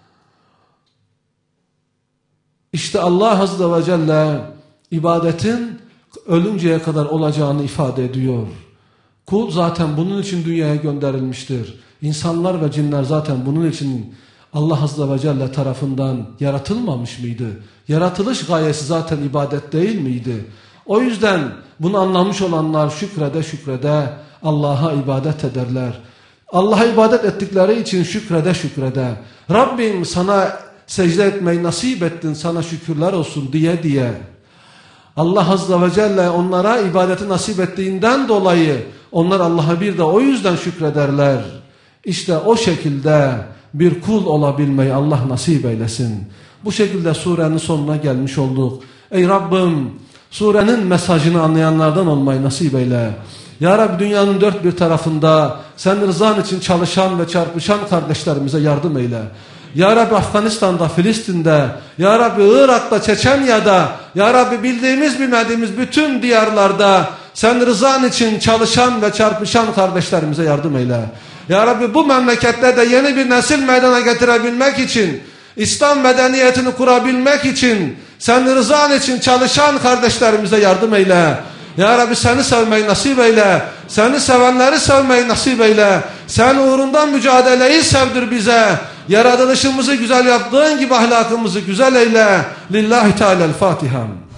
İşte Allah Azze ve Celle ibadetin ölünceye kadar olacağını ifade ediyor. Kul zaten bunun için dünyaya gönderilmiştir. İnsanlar ve cinler zaten bunun için Allah Azze ve Celle tarafından yaratılmamış mıydı? Yaratılış gayesi zaten ibadet değil miydi? O yüzden bunu anlamış olanlar şükrede şükrede Allah'a ibadet ederler. Allah'a ibadet ettikleri için şükrede şükrede. Rabbim sana secde etmeyi nasip ettin, sana şükürler olsun diye diye. Allah Azze ve Celle onlara ibadeti nasip ettiğinden dolayı onlar Allah'a bir de o yüzden şükrederler. İşte o şekilde bir kul olabilmeyi Allah nasip eylesin. Bu şekilde surenin sonuna gelmiş olduk. Ey Rabbim, surenin mesajını anlayanlardan olmayı nasip eyle. Ya Rabbi, dünyanın dört bir tarafında sen rızan için çalışan ve çarpışan kardeşlerimize yardım eyle. Ya Rabbi, Afganistan'da, Filistin'de, Ya Rabbi Irak'ta, Çeçenya'da, Ya Rabbi bildiğimiz bilmediğimiz bütün diyarlarda sen rızan için çalışan ve çarpışan kardeşlerimize yardım eyle. Ya Rabbi, bu memlekette de yeni bir nesil meydana getirebilmek için, İslam medeniyetini kurabilmek için sen rızan için çalışan kardeşlerimize yardım eyle. Ya Rabbi, seni sevmeyi nasip eyle. Seni sevenleri sevmeyi nasip eyle. Sen uğrundan mücadeleyi sevdir bize. Yaratılışımızı güzel yaptığın gibi ahlakımızı güzel eyle. Lillahi Teala'l-Fatiha.